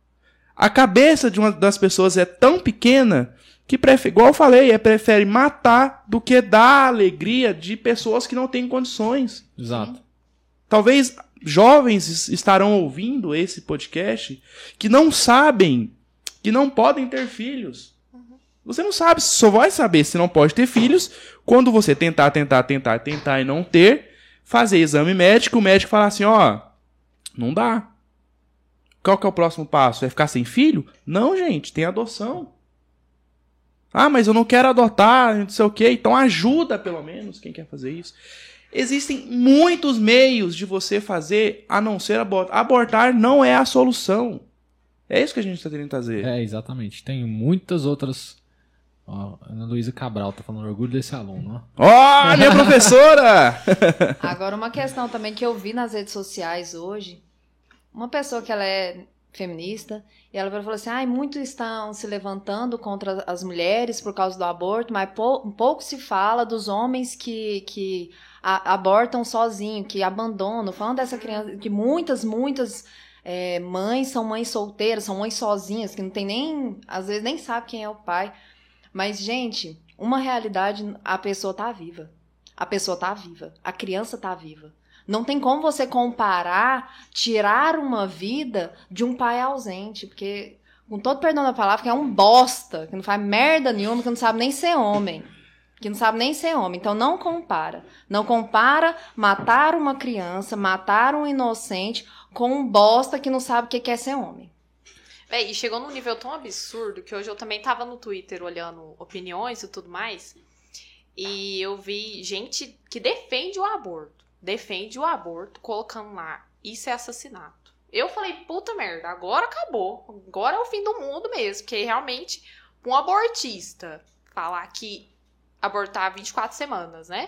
A cabeça de uma das pessoas é tão pequena que, prefere, igual eu falei, é prefere matar do que dar a alegria de pessoas que não têm condições. Exato. Talvez jovens estarão ouvindo esse podcast que não sabem que não podem ter filhos. Uhum. Você não sabe, só vai saber se não pode ter filhos quando você tentar, tentar, tentar, tentar e não ter, fazer exame médico, o médico falar assim, ó, não dá. Qual que é o próximo passo? É ficar sem filho? Não, gente, tem adoção. Ah, mas eu não quero adotar, não sei o quê. Então ajuda, pelo menos, quem quer fazer isso. Existem muitos meios de você fazer a não ser abortar. Abortar não é a solução. É isso que a gente está tentando fazer. É, exatamente. Tem muitas outras... Ó, Ana Luísa Cabral tá falando orgulho desse aluno, ó. Ó, oh, minha professora! Agora, uma questão também que eu vi nas redes sociais hoje, uma pessoa que ela é feminista, e ela falou assim, ah, muitos estão se levantando contra as mulheres por causa do aborto, mas pou, pouco se fala dos homens que, que a, abortam sozinhos, que abandonam, falando dessa criança, que muitas, muitas é, mães são mães solteiras, são mães sozinhas, que não tem nem, às vezes nem sabe quem é o pai. Mas, gente, uma realidade, a pessoa tá viva. A pessoa tá viva. A criança tá viva. Não tem como você comparar, tirar uma vida de um pai ausente. Porque, com todo perdão da palavra, que é um bosta, que não faz merda nenhuma, que não sabe nem ser homem. Que não sabe nem ser homem. Então, não compara. Não compara matar uma criança, matar um inocente com um bosta que não sabe o que é ser homem. Véi, e chegou num nível tão absurdo que hoje eu também tava no Twitter olhando opiniões e tudo mais. E eu vi gente que defende o aborto. Defende o aborto, colocando lá, isso é assassinato. Eu falei, puta merda, agora acabou. Agora é o fim do mundo mesmo. Porque realmente, um abortista falar que abortar vinte e quatro semanas, né?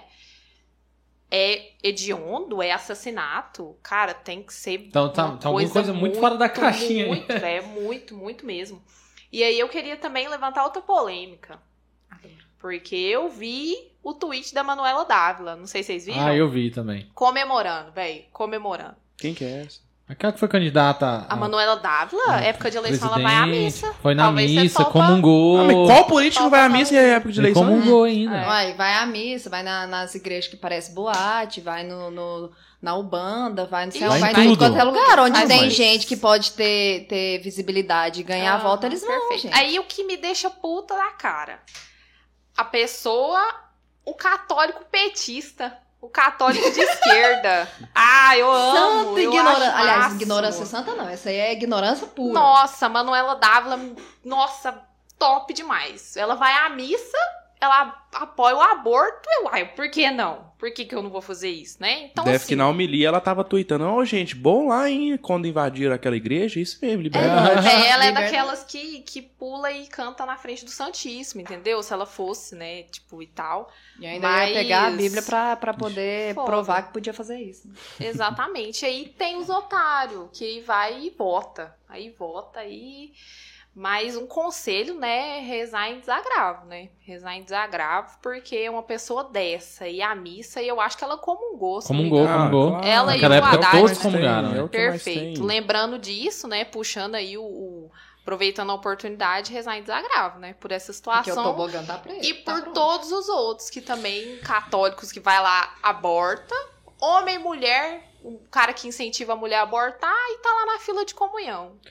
É hediondo, é assassinato. Cara, tem que ser então, tá, uma tá coisa, alguma coisa muito, muito fora da caixinha. Muito, é, muito, muito mesmo. E aí eu queria também levantar outra polêmica. Porque eu vi o tweet da Manuela Dávila. Não sei se vocês viram. Ah, eu vi também. Comemorando, velho. Comemorando. Quem que é essa? Aquela que foi candidata... A, a Manuela Dávila, época de eleição, ela vai à missa. Foi na Talvez missa, topa... comungou. Ah, mas qual político vai à missa em época de eleição? Comungou ainda. É. Vai, vai à missa, vai na, nas igrejas que parece boate, vai no, no, na Ubanda, vai no céu, vai, vai em em tudo. qualquer lugar. Onde Mas tem mas... gente que pode ter, ter visibilidade e ganhar ah, a volta, eles vão, perfeito. gente. Aí o que me deixa puta da cara. A pessoa, o católico petista. O católico de esquerda. Ah, eu amo. Santa ignorância. Aliás, ignorância santa não. Essa aí é ignorância pura. Nossa, Manuela Dávila, nossa, top demais. Ela vai à missa, ela apoia o aborto. Eu, ai, por que não? Por que, que eu não vou fazer isso, né? Então, Deve assim, que na homilia ela tava tweetando, ô, oh, gente, bom lá, hein, quando invadiram aquela igreja, isso mesmo, liberdade. É, ela é Liberdade. daquelas que, que pula e canta na frente do Santíssimo, entendeu? Se ela fosse, né, tipo, e tal. E ainda Mas... ia pegar a Bíblia pra, pra poder Foda. provar que podia fazer isso. Exatamente. Aí tem os otários, que vai e vota. Aí vota aí... Mas um conselho, né, é rezar em desagravo, né? Rezar em desagravo, porque uma pessoa dessa e a missa, e eu acho que ela comungou. se não me Comungou, engano. comungou. claro. Ela Naquela e o época Haddad, todos né? comungaram. É o que mais Perfeito. tem. Lembrando disso, né, puxando aí o, o... aproveitando a oportunidade, rezar em desagravo, né? Por essa Porque o situação. tobogã tá preso. E tá por pronto. todos os outros que também, católicos, que vai lá, aborta. Homem e mulher, o cara que incentiva a mulher a abortar e tá lá na fila de comunhão.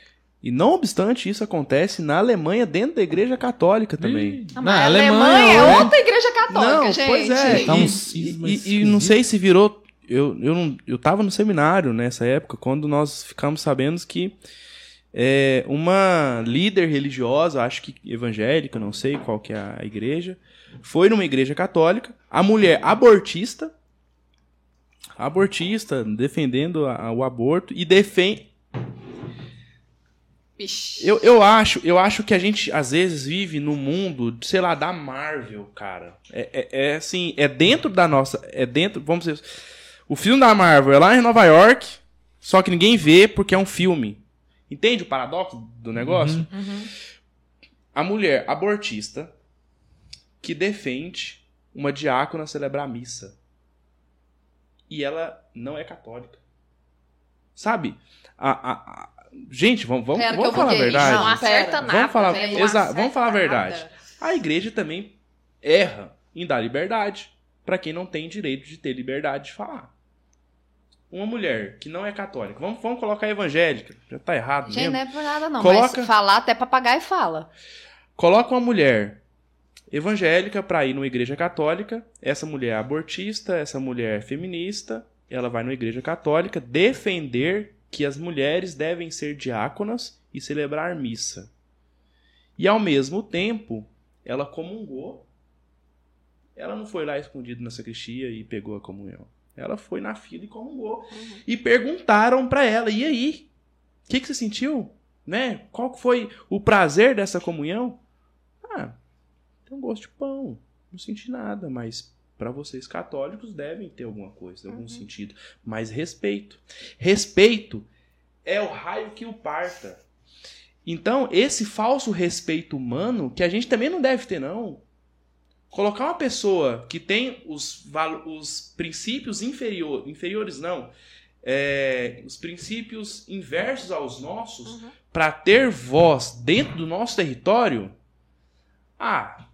E não obstante, isso acontece na Alemanha, dentro da igreja católica também. Não, mas a Alemanha é outra igreja católica, não, gente. Pois é, Tá um e, cisma e, e, e não sei se virou... Eu, eu, não, eu tava no seminário nessa época, quando nós ficamos sabendo que é, uma líder religiosa, acho que evangélica, não sei qual que é a igreja, foi numa igreja católica, a mulher abortista, abortista, defendendo a, a, o aborto, e defende... Eu, eu, acho, eu acho que a gente, às vezes, vive no mundo, sei lá, da Marvel, cara. É, é, é assim, é dentro da nossa... É dentro, vamos dizer... O filme da Marvel é lá em Nova York, só que ninguém vê porque é um filme. Entende o paradoxo do negócio? Uhum. Uhum. A mulher abortista que defende uma diácona celebrar a missa. E ela não é católica. Sabe? A... a, a gente, vamos, vamos, Pera, vamos falar a verdade. Não acerta nada. Vamos falar, né? exa, vamos falar a Nada. verdade. A igreja também erra em dar liberdade para quem não tem direito de ter liberdade de falar. Uma mulher que não é católica, vamos, vamos colocar evangélica, já tá errado Gente, mesmo. não é por nada não, Coloca- mas falar até papagaio fala. Coloca uma mulher evangélica para ir numa igreja católica, essa mulher é abortista, essa mulher é feminista, ela vai numa igreja católica defender que as mulheres devem ser diáconas e celebrar missa. E ao mesmo tempo, ela comungou. Ela não foi lá escondido na sacristia e pegou a comunhão. Ela foi na fila e comungou. Uhum. E perguntaram para ela, e aí? O que, que você sentiu? Né? Qual foi o prazer dessa comunhão? Ah, tem um gosto de pão. Não senti nada, mas para vocês católicos devem ter alguma coisa, algum Uhum. sentido. Mas respeito. Respeito é o raio que o parta. Então, esse falso respeito humano, que a gente também não deve ter, não. Colocar uma pessoa que tem os, valo- os princípios inferior, inferiores, não, é, os princípios inversos aos nossos, Uhum. para ter voz dentro do nosso território, ah,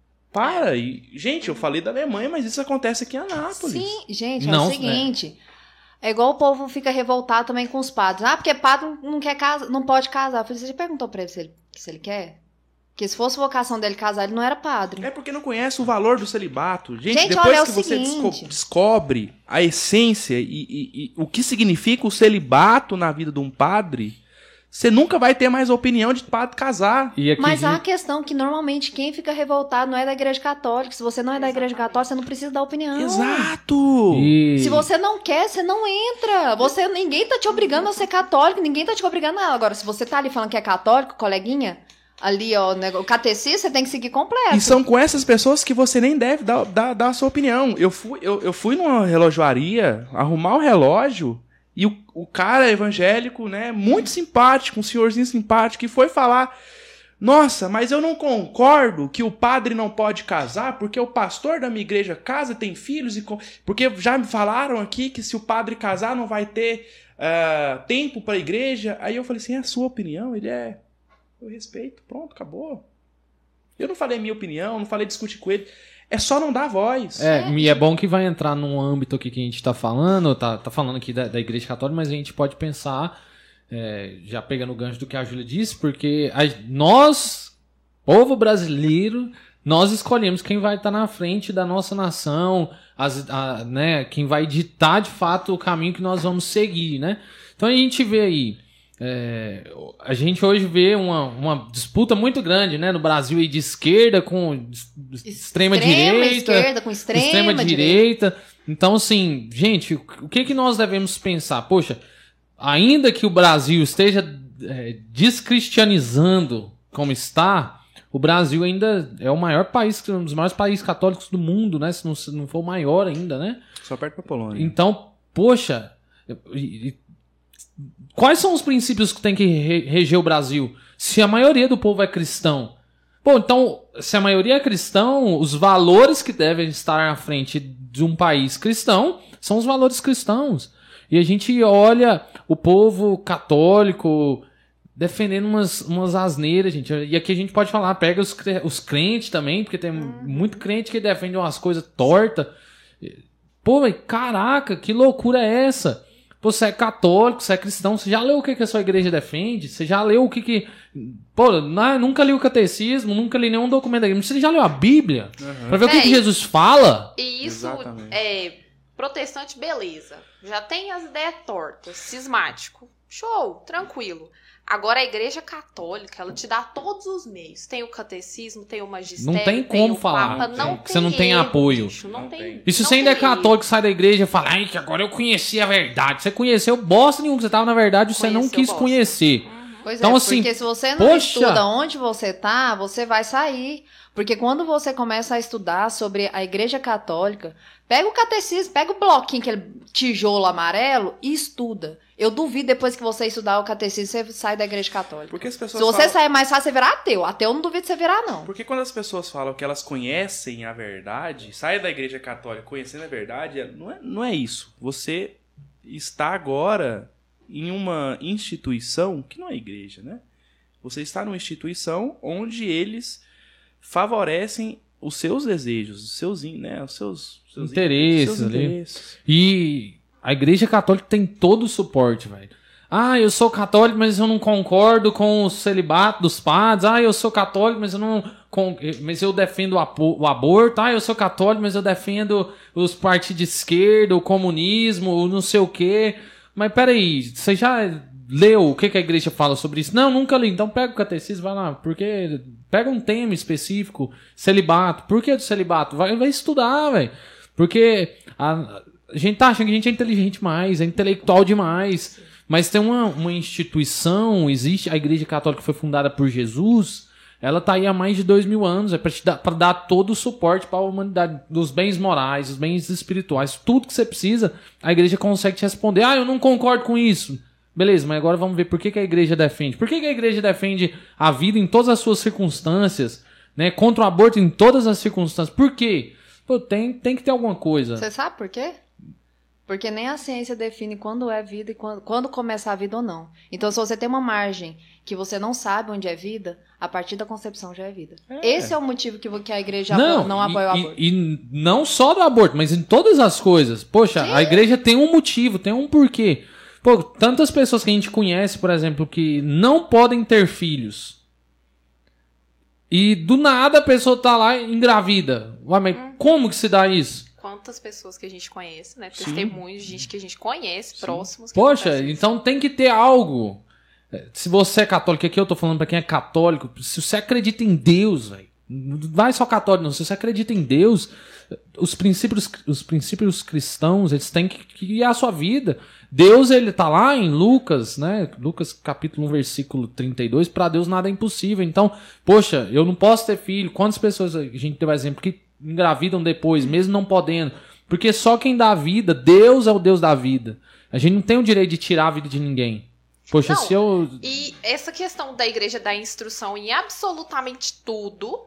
para. E, gente, eu falei da Alemanha, mas isso acontece aqui em Anápolis. Sim, gente, é Não, o seguinte. É igual o povo fica revoltado também com os padres. Ah, porque padre não quer casar, não pode casar. Eu falei, você já perguntou pra ele se ele, se ele quer? Porque se fosse vocação dele casar, ele não era padre. É porque não conhece o valor do celibato. Gente, Gente, depois olha, é o que você seguinte. desco- descobre a essência e, e- e o que significa o celibato na vida de um padre, você nunca vai ter mais a opinião de padre casar. E aqui Mas de- há a questão que normalmente quem fica revoltado não é da igreja católica. Se você não é da igreja católica, você não precisa dar opinião. Exato! e- Se você não quer, você não entra. Você, ninguém tá te obrigando a ser católico, ninguém tá te obrigando a... Agora, se você tá ali falando que é católico, coleguinha, ali, ó, né, o catecismo, você tem que seguir completo. E são com essas pessoas que você nem deve dar, dar, dar a sua opinião. Eu fui, eu, eu fui numa relojoaria arrumar o relógio e o, o cara evangélico, né, muito simpático, um senhorzinho simpático, que foi falar: nossa, mas eu não concordo que o padre não pode casar porque o pastor da minha igreja casa, tem filhos, e com... porque já me falaram aqui que se o padre casar não vai ter ah, tempo para a igreja. Aí eu falei assim: é a sua opinião? Ele é... Eu respeito, pronto, acabou. Eu não falei minha opinião, não falei discutir com ele. É só não dar voz. É, e é bom que vai entrar num âmbito aqui que a gente tá falando, tá, tá falando aqui da, da Igreja Católica, mas a gente pode pensar, é, já pegando o gancho do que a Júlia disse, porque a- nós, povo brasileiro, nós escolhemos quem vai estar na frente da nossa nação, as, a- né, quem vai ditar de fato o caminho que nós vamos seguir, né? Então a gente vê aí, é, a gente hoje vê uma, uma disputa muito grande, né, no Brasil aí de esquerda com extrema, direita, esquerda com extrema, extrema direita. direita. Então, assim, gente, o que que nós devemos pensar? Poxa, ainda que o Brasil esteja é, descristianizando como está, o Brasil ainda é o maior país, um dos maiores países católicos do mundo, né? Se não, se não for o maior ainda, né? Só perto pra Polônia. Então, poxa, e- e- quais são os princípios que tem que re- reger o Brasil? Se a maioria do povo é cristão. Pô, então, se a maioria é cristão, os valores que devem estar à frente de um país cristão são os valores cristãos. E a gente olha o povo católico defendendo umas, umas asneiras, gente. E aqui a gente pode falar, pega os, cre- os crentes também, porque tem muito crente que defende umas coisas tortas. Pô, mas caraca, que loucura é essa? Pô, você é católico, você é cristão, você já leu o que, que a sua igreja defende? Você já leu o que que... Pô, não, nunca li o catecismo, nunca li nenhum documento da igreja. Você já leu a Bíblia? Uhum. Pra ver o que, é, que Jesus fala? E isso, Exatamente. é, protestante, beleza. Já tem as ideias tortas, cismático. Show, tranquilo. Agora a igreja católica, ela te dá todos os meios. Tem o catecismo, tem o magistério, não tem como tem o falar. Papa, Não não tem. tem Você não tem erro, apoio. Bicho, não Não tem, tem. E se não você ainda é tem erro. católico, sai da igreja e fala, ai, que agora eu conheci a verdade. Você conheceu bosta nenhuma, que você tava, na verdade, você não Conheceu quis bosta. conhecer. Pois Então, é, assim, porque se você não poxa. estuda onde você tá, você vai sair. Porque quando você começa a estudar sobre a Igreja Católica, pega o catecismo, pega o bloquinho, aquele tijolo amarelo e estuda. Eu duvido depois que você estudar o catecismo, você sai da Igreja Católica. Porque as pessoas Se você falam... sair mais fácil, você virar ateu. Ateu eu não duvido você virar, não. Porque quando as pessoas falam que elas conhecem a verdade, sai da igreja católica conhecendo a verdade, não é, não é isso. Você está agora em uma instituição que não é igreja, né? Você está numa instituição onde eles favorecem os seus desejos, os seus, né, os seus, seus Interesses seus ali. interesses. E a igreja católica tem todo o suporte, velho. Ah, eu sou católico, mas eu não concordo com o celibato dos padres. Ah, eu sou católico, mas eu não com, mas eu defendo o, apo, o aborto. Ah, eu sou católico, mas eu defendo os partidos de esquerda, o comunismo, o não sei o quê. Mas peraí, você já leu o que, que a igreja fala sobre isso? Não, nunca li. Então pega o catecismo, vai lá. Porque pega um tema específico, celibato. Por que do celibato? Vai, vai estudar, velho. Porque a, a gente tá achando que a gente é inteligente demais, é intelectual demais. Mas tem uma, uma instituição, existe a Igreja Católica que foi fundada por Jesus, ela tá aí há mais de dois mil anos, é para dar, pra dar todo o suporte para a humanidade, dos bens morais, dos bens espirituais, tudo que você precisa, a Igreja consegue te responder. Ah, eu não concordo com isso. Beleza, mas agora vamos ver por que, que a Igreja defende. Por que, que a Igreja defende a vida em todas as suas circunstâncias, né? Contra o aborto em todas as circunstâncias. Por quê? Pô, tem, tem que ter alguma coisa. Você sabe por quê? Porque nem a ciência define quando é vida e quando, quando começa a vida ou não. Então, se você tem uma margem que você não sabe onde é vida, a partir da concepção já é vida. É. Esse é o motivo que, que a igreja não, não apoia e, o aborto. E, e não só do aborto, mas em todas as coisas. Poxa, Sim. A igreja tem um motivo, tem um porquê. Pô, tantas pessoas que a gente conhece, por exemplo, que não podem ter filhos. E do nada a pessoa tá lá engravida. Ué, mas hum. como que se dá isso? Quantas pessoas que a gente conhece, né? Testemunhos de gente que a gente conhece, Sim. próximos. Que Poxa, então tem que ter algo. Se você é católico, aqui eu tô falando pra quem é católico, se você acredita em Deus, velho, não vai só católico não, se você acredita em Deus, os princípios, os princípios cristãos, eles têm que guiar a sua vida. Deus, ele tá lá em Lucas, né? Lucas capítulo um, versículo trinta e dois, pra Deus nada é impossível. Então, poxa, eu não posso ter filho. Quantas pessoas a gente deu exemplo que engravidam depois, mesmo não podendo? Porque só quem dá vida, Deus é o Deus da vida. A gente não tem o direito de tirar a vida de ninguém. Poxa, não, se eu... E essa questão da igreja dar instrução em absolutamente tudo,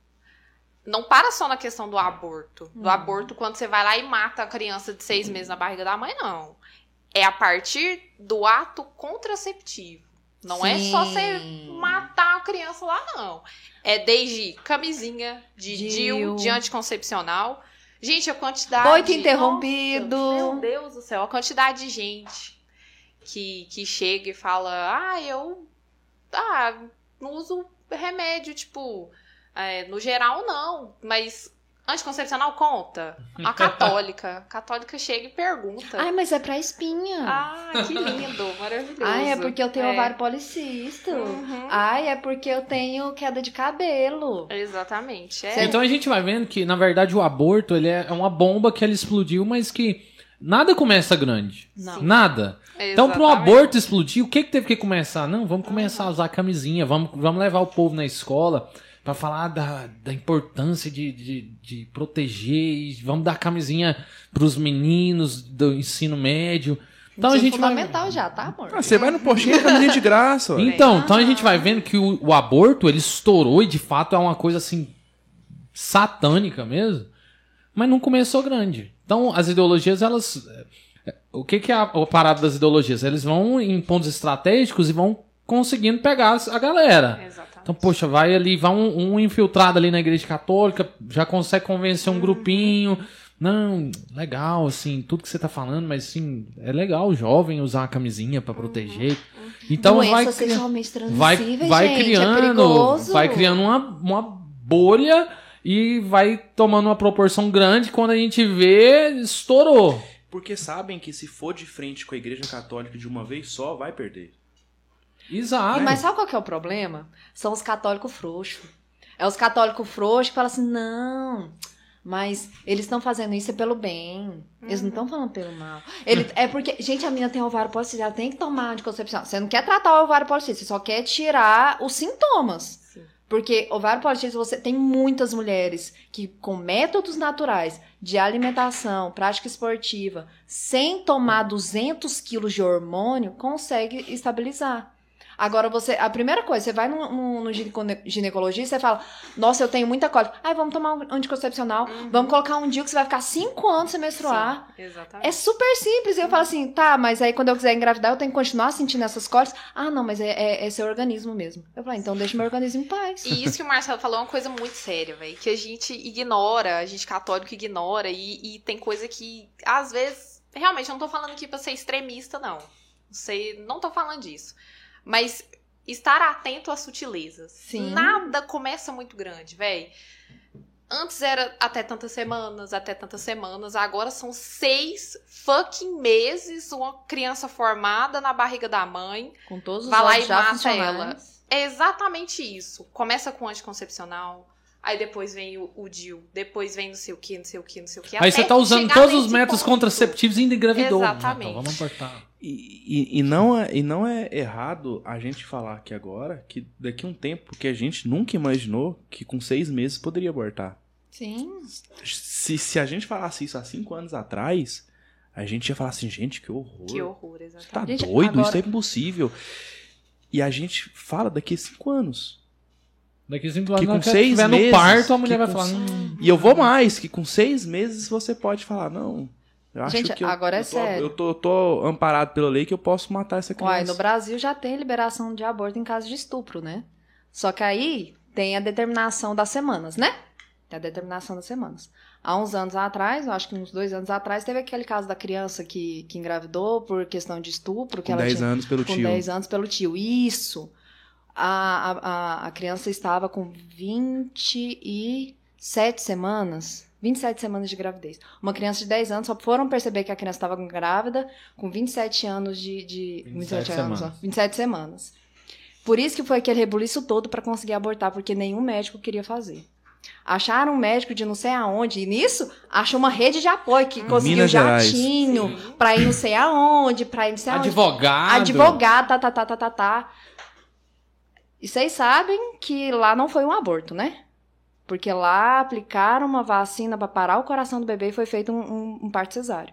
não para só na questão do aborto. Do hum. aborto quando você vai lá e mata a criança de seis meses na barriga da mãe, não. É a partir do ato contraceptivo. Não Sim. é só você matar a criança lá, não. É desde camisinha, de D I U, de anticoncepcional. Gente, a quantidade... Coito interrompido. Nossa, meu Deus do céu, a quantidade de gente que, que chega e fala, ah, eu ah, não uso remédio, tipo, é, no geral não, mas anticoncepcional conta. A católica, a católica chega e pergunta. Ai, mas é pra espinha. Ah, que lindo, maravilhoso. Ai, é porque eu tenho é. ovário policístico. Uhum. Ai, é porque eu tenho queda de cabelo. Exatamente. É. Então a gente vai vendo que, na verdade, o aborto ele é uma bomba que ela explodiu, mas que nada começa grande. Não. Nada. Exatamente. Então, para o aborto explodir, o que, que teve que começar? Não, vamos começar uhum. a usar camisinha, vamos, vamos levar o povo na escola para falar da, da importância de, de, de proteger, e vamos dar camisinha para os meninos do ensino médio. Então a gente fundamental vai... já, tá, amor? Ah, você vai no postinho de camisinha de graça. Ué. Então, então a gente vai vendo que o, o aborto, ele estourou e de fato é uma coisa assim satânica mesmo, mas não começou grande. Então as ideologias, elas... O que, que é a, a parada das ideologias? Eles vão em pontos estratégicos e vão conseguindo pegar a galera. Exatamente. Então, poxa, vai ali, vai um, um infiltrado ali na igreja católica, já consegue convencer um uhum. grupinho, não, legal, assim, tudo que você tá falando, mas assim, é legal o jovem usar a camisinha pra proteger. Uhum. Então Doença vai, sexualmente vai, transmissível, vai gente, criando, é perigoso. vai criando uma, uma bolha e vai tomando uma proporção grande. Quando a gente vê, estourou. Porque sabem que se for de frente com a Igreja Católica de uma vez só, vai perder. Exato. E, mas sabe qual que é o problema? São os católicos frouxos. É os católicos frouxos que falam assim, não, mas eles estão fazendo isso pelo bem. Eles não estão falando pelo mal. Ele, é porque, gente, a menina tem ovário policístico, ela tem que tomar anticoncepção. Você não quer tratar o ovário policístico, você só quer tirar os sintomas. Sim. Porque ovário policístico, você tem muitas mulheres que com métodos naturais de alimentação, prática esportiva, sem tomar duzentos quilos de hormônio, consegue estabilizar. Agora, você, a primeira coisa, você vai no, no, no ginecologista e você fala, nossa, eu tenho muita cólica. Ai, vamos tomar um anticoncepcional, uhum. vamos colocar um D I U que você vai ficar cinco anos sem menstruar. Sim, exatamente. É super simples. E eu falo assim, tá, mas aí quando eu quiser engravidar, eu tenho que continuar sentindo essas cólicas? Ah, não, mas é, é, é seu organismo mesmo. Eu falo, então deixa meu organismo em paz. E isso que o Marcelo falou é uma coisa muito séria, velho, que a gente ignora, a gente católico ignora, e, e tem coisa que, às vezes, realmente, eu não tô falando aqui pra ser extremista, não. Não sei, não tô falando disso. Mas estar atento às sutilezas. Sim. Nada começa muito grande, velho. Antes era até tantas semanas, até tantas semanas. Agora são seis fucking meses, uma criança formada na barriga da mãe. Com todos os vai lá e já mata ela. É exatamente isso. Começa com anticoncepcional. Aí depois vem o, o D I U, depois vem não sei o que, não sei o que, não sei o que. Aí você tá usando todos os métodos ponto. contraceptivos e ainda engravidou. Exatamente. Então, vamos apertar. E, e, e, não é, e não é errado a gente falar aqui agora que daqui a um tempo que a gente nunca imaginou que com seis meses poderia abortar. Sim. Se, se a gente falasse isso há cinco anos atrás, a gente ia falar assim, gente, que horror. Que horror, exatamente. Tá gente, doido, agora... isso é impossível. E a gente fala daqui a cinco anos. Daqui a cinco anos, que com que seis tiver meses, no parto, a mulher vai com... falar... Hum, e eu vou mais, que com seis meses você pode falar, não... Eu acho gente, que eu, agora é eu tô, sério. Eu tô, eu tô amparado pela lei que eu posso matar essa criança. Uai, no Brasil já tem liberação de aborto em caso de estupro, né? Só que aí tem a determinação das semanas, né? Tem a determinação das semanas. Há uns anos atrás, eu acho que uns dois anos atrás, teve aquele caso da criança que, que engravidou por questão de estupro. Que com ela dez tinha, anos pelo com tio. Com dez anos pelo tio. Isso. A, a, a criança estava com vinte e sete semanas... vinte e sete semanas de gravidez. Uma criança de dez anos, só foram perceber que a criança estava grávida com vinte e sete anos de... de vinte e sete semanas. Anos, ó, vinte e sete semanas. Por isso que foi aquele rebuliço todo para conseguir abortar, porque nenhum médico queria fazer. Acharam um médico de não sei aonde, e nisso, achou uma rede de apoio, que conseguiu Minas jatinho, Gerais. pra ir não sei aonde, pra ir não sei aonde. Advogado. Advogado, tá, tá, tá, tá, tá, tá. E vocês sabem que lá não foi um aborto, né? Porque lá aplicaram uma vacina para parar o coração do bebê e foi feito um, um, um parto cesáreo.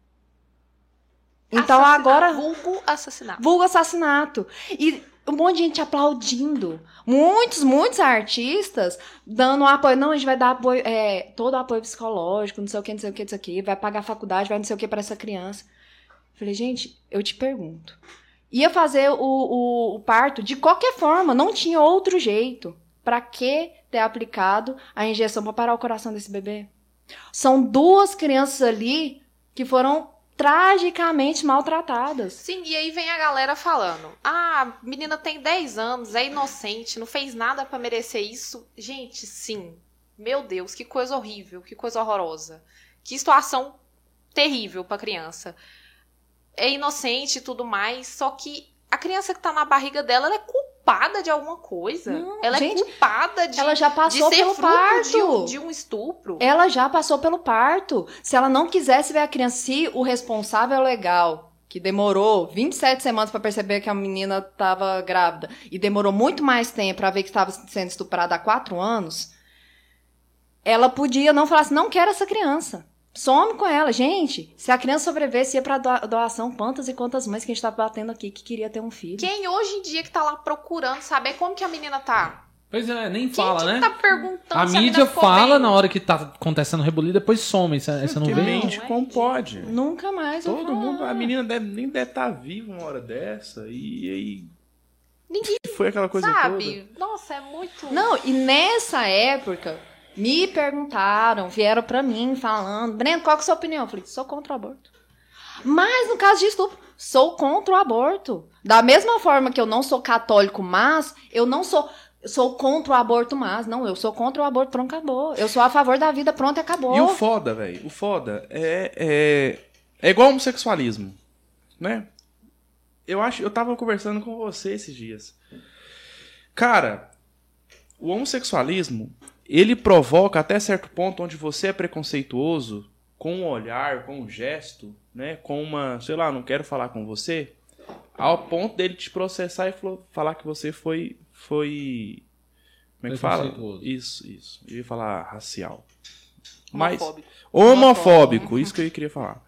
Então Assassinato. agora... Vulgo assassinato. Vulgo assassinato. E um monte de gente aplaudindo. Muitos, muitos artistas dando apoio. Não, a gente vai dar apoio, é, todo o apoio psicológico, não sei o que, não sei o que, não sei o que. Vai pagar a faculdade, vai não sei o que para essa criança. Falei, gente, eu te pergunto. Ia fazer o, o, o parto de qualquer forma, não tinha outro jeito. Pra que ter aplicado a injeção pra parar o coração desse bebê? São duas crianças ali que foram tragicamente maltratadas. Sim, e aí vem a galera falando, ah, a menina tem dez anos, é inocente, não fez nada pra merecer isso. Gente, sim. Meu Deus, que coisa horrível, que coisa horrorosa. Que situação terrível pra criança. É inocente e tudo mais, só que a criança que tá na barriga dela, ela é culpada de alguma coisa. Não, ela gente, é culpada de, ela já passou de ser pelo fruto parto. De um, de um estupro. Ela já passou pelo parto. Se ela não quisesse ver a criança, se o responsável legal, que demorou vinte e sete semanas pra perceber que a menina tava grávida, e demorou muito mais tempo pra ver que estava sendo estuprada há quatro anos, ela podia não falar assim, não quero essa criança. Some com ela, gente. Se a criança sobrevivesse, ia pra doação. Quantas e quantas mães que a gente tá batendo aqui que queria ter um filho. Quem hoje em dia que tá lá procurando saber como que a menina tá? Pois é, nem fala, Quem né? que tá perguntando a se a mídia menina ficou fala bem? na hora que tá acontecendo o rebuliço, depois some. Você não Que vê? mente Não, é como que- pode. Nunca mais vou Todo mundo, falar. a menina deve, nem deve estar viva uma hora dessa. E aí Ninguém foi aquela coisa sabe. Nossa, é muito... Não, e nessa época, Me perguntaram, vieram pra mim falando, Breno, qual que é a sua opinião? Eu falei, sou contra o aborto. Mas no caso de estupro, sou contra o aborto. Da mesma forma que eu não sou católico, mas eu não sou... Eu sou contra o aborto, mas não, eu sou contra o aborto, pronto, acabou. Eu sou a favor da vida, pronto, acabou. E o foda, velho, o foda é, é, é igual homossexualismo, né? Eu acho, eu tava conversando com você esses dias. Cara, o homossexualismo, ele provoca até certo ponto onde você é preconceituoso com um olhar, com um gesto, né? Com uma, sei lá, não quero falar com você, ao ponto dele te processar e falar que você foi... Foi. Como é que fala? Isso, isso. Eu ia falar racial. Mas. Homofóbico. Homofóbico, isso que eu queria falar.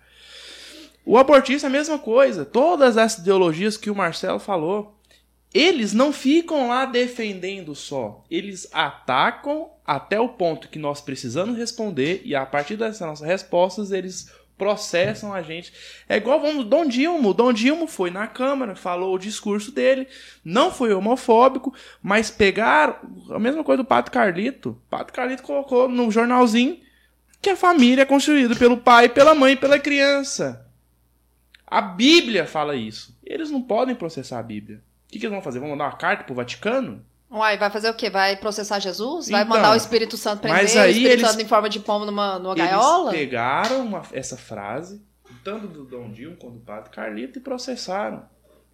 O abortista é a mesma coisa. Todas as ideologias que o Marcelo falou, eles não ficam lá defendendo só. Eles atacam até o ponto que nós precisamos responder, e a partir dessas nossas respostas, eles processam a gente. É igual, vamos, Dom Dilma. Dom Dilma foi na Câmara, falou o discurso dele, não foi homofóbico, mas pegaram a mesma coisa do Padre Carlito. O Padre Carlito colocou no jornalzinho que a família é construída pelo pai, pela mãe e pela criança. A Bíblia fala isso. Eles não podem processar a Bíblia. O que, que eles vão fazer? Vão mandar uma carta pro Vaticano? Uai, vai fazer o quê? Vai processar Jesus? Vai Então, mandar o Espírito Santo prender? mas aí o Espírito eles- Santo em forma de pombo numa, numa Eles gaiola? pegaram uma- essa frase, tanto do Dom Dilma quanto do Padre Carlito, e processaram.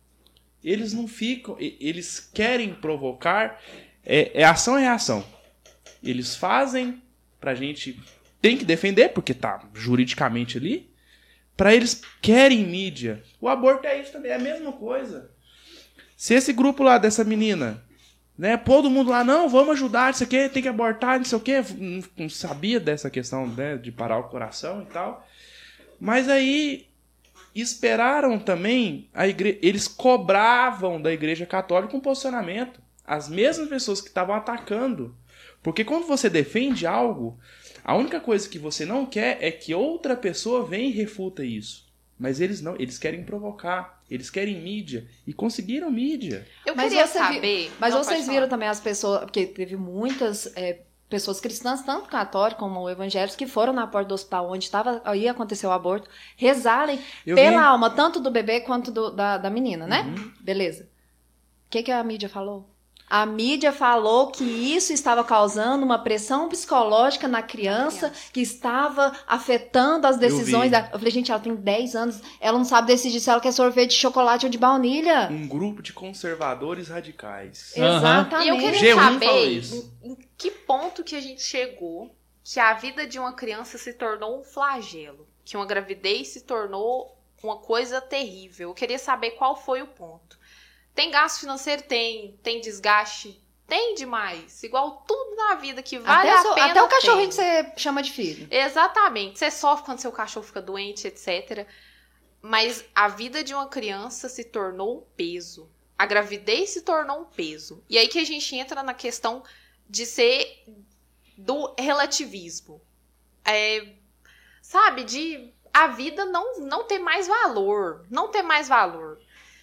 Eles não ficam... e- Eles querem provocar... É, é ação e reação. Eles fazem pra gente... Tem que defender, porque tá juridicamente ali. Pra eles querem mídia. O aborto é isso também, é a mesma coisa. Se esse grupo lá dessa menina... Né, todo mundo lá, não, vamos ajudar, isso aqui tem que abortar, não sei o quê. Não, não sabia dessa questão, né, de parar o coração e tal. Mas aí esperaram também, a igre... eles cobravam da Igreja Católica um posicionamento. As mesmas pessoas que estavam atacando. Porque quando você defende algo, a única coisa que você não quer é que outra pessoa venha e refuta isso. Mas eles não, eles querem provocar, eles querem mídia. E conseguiram mídia. Eu Mas queria você vi- saber... Mas Não, vocês pode viram falar. também as pessoas, porque teve muitas é, pessoas cristãs, tanto católicas como evangélicos, que foram na porta do hospital onde tava, ia acontecer o aborto, rezarem Eu pela vi- alma, tanto do bebê quanto do- da, da menina, né? Uhum. Beleza. O que, que a mídia falou? A mídia falou que isso estava causando uma pressão psicológica na criança, que estava afetando as decisões vi. da... Eu falei, gente, ela tem dez anos, ela não sabe decidir se ela quer sorvete de chocolate ou de baunilha. Um grupo de conservadores radicais. Aham. Exatamente. E eu queria G um falou saber isso. em, em que ponto que a gente chegou que a vida de uma criança se tornou um flagelo, que uma gravidez se tornou uma coisa terrível. Eu queria saber qual foi o ponto. Tem gasto financeiro? Tem. Tem desgaste? Tem demais. Igual tudo na vida que vale até, a so- pena. até o cachorrinho tem. que você chama de filho. Exatamente. Você sofre quando seu cachorro fica doente, etcétera. Mas a vida de uma criança se tornou um peso. A gravidez se tornou um peso. E aí que a gente entra na questão de ser do relativismo. É, sabe? De a vida não, não ter mais valor. Não ter mais valor.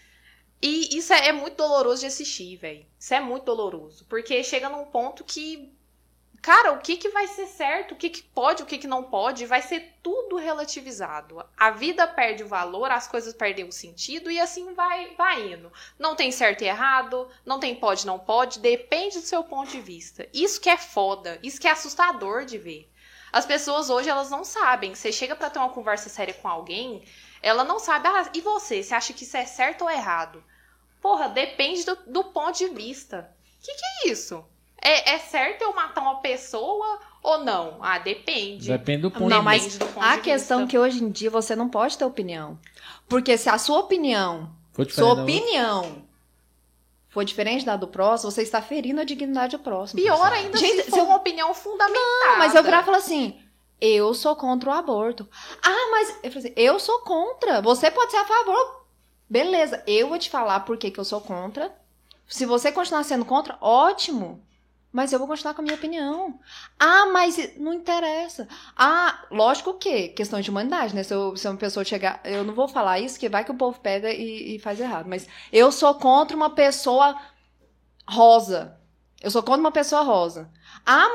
E isso é, é muito doloroso de assistir, velho. Isso é muito doloroso. Porque chega num ponto que... Cara, o que, que vai ser certo, o que, que pode, o que, que não pode, vai ser tudo relativizado. A vida perde o valor, as coisas perdem o sentido e assim vai, vai indo. Não tem certo e errado, não tem pode, não pode, depende do seu ponto de vista. Isso que é foda, isso que é assustador de ver. As pessoas hoje, elas não sabem. Você chega pra ter uma conversa séria com alguém, ela não sabe, ah, e você? Você acha que isso é certo ou errado? Porra, depende do, do ponto de vista. Que que é isso? É, é certo eu matar uma pessoa ou não? Ah, depende. Depende do ponto Não, de mas vista. do ponto a de questão vista. que hoje em dia você não pode ter opinião. Porque se a sua opinião, Foi diferente sua da outra. opinião for diferente da do próximo, você está ferindo a dignidade do próximo. Pior ainda Gente, se se for eu- uma opinião fundamentada. Não, mas eu virar e falar assim, eu sou contra o aborto. Ah, mas eu, falei assim, eu sou contra. Você pode ser a favor. Beleza, eu vou te falar por que que eu sou contra. Se você continuar sendo contra, ótimo. Mas eu vou continuar com a minha opinião. Ah, mas não interessa. Ah, lógico que, questão de humanidade, né? Se, eu, se uma pessoa chegar... Eu não vou falar isso, que vai que o povo pega e, e faz errado. Mas eu sou contra uma pessoa rosa. Eu sou contra uma pessoa rosa. Ah, mas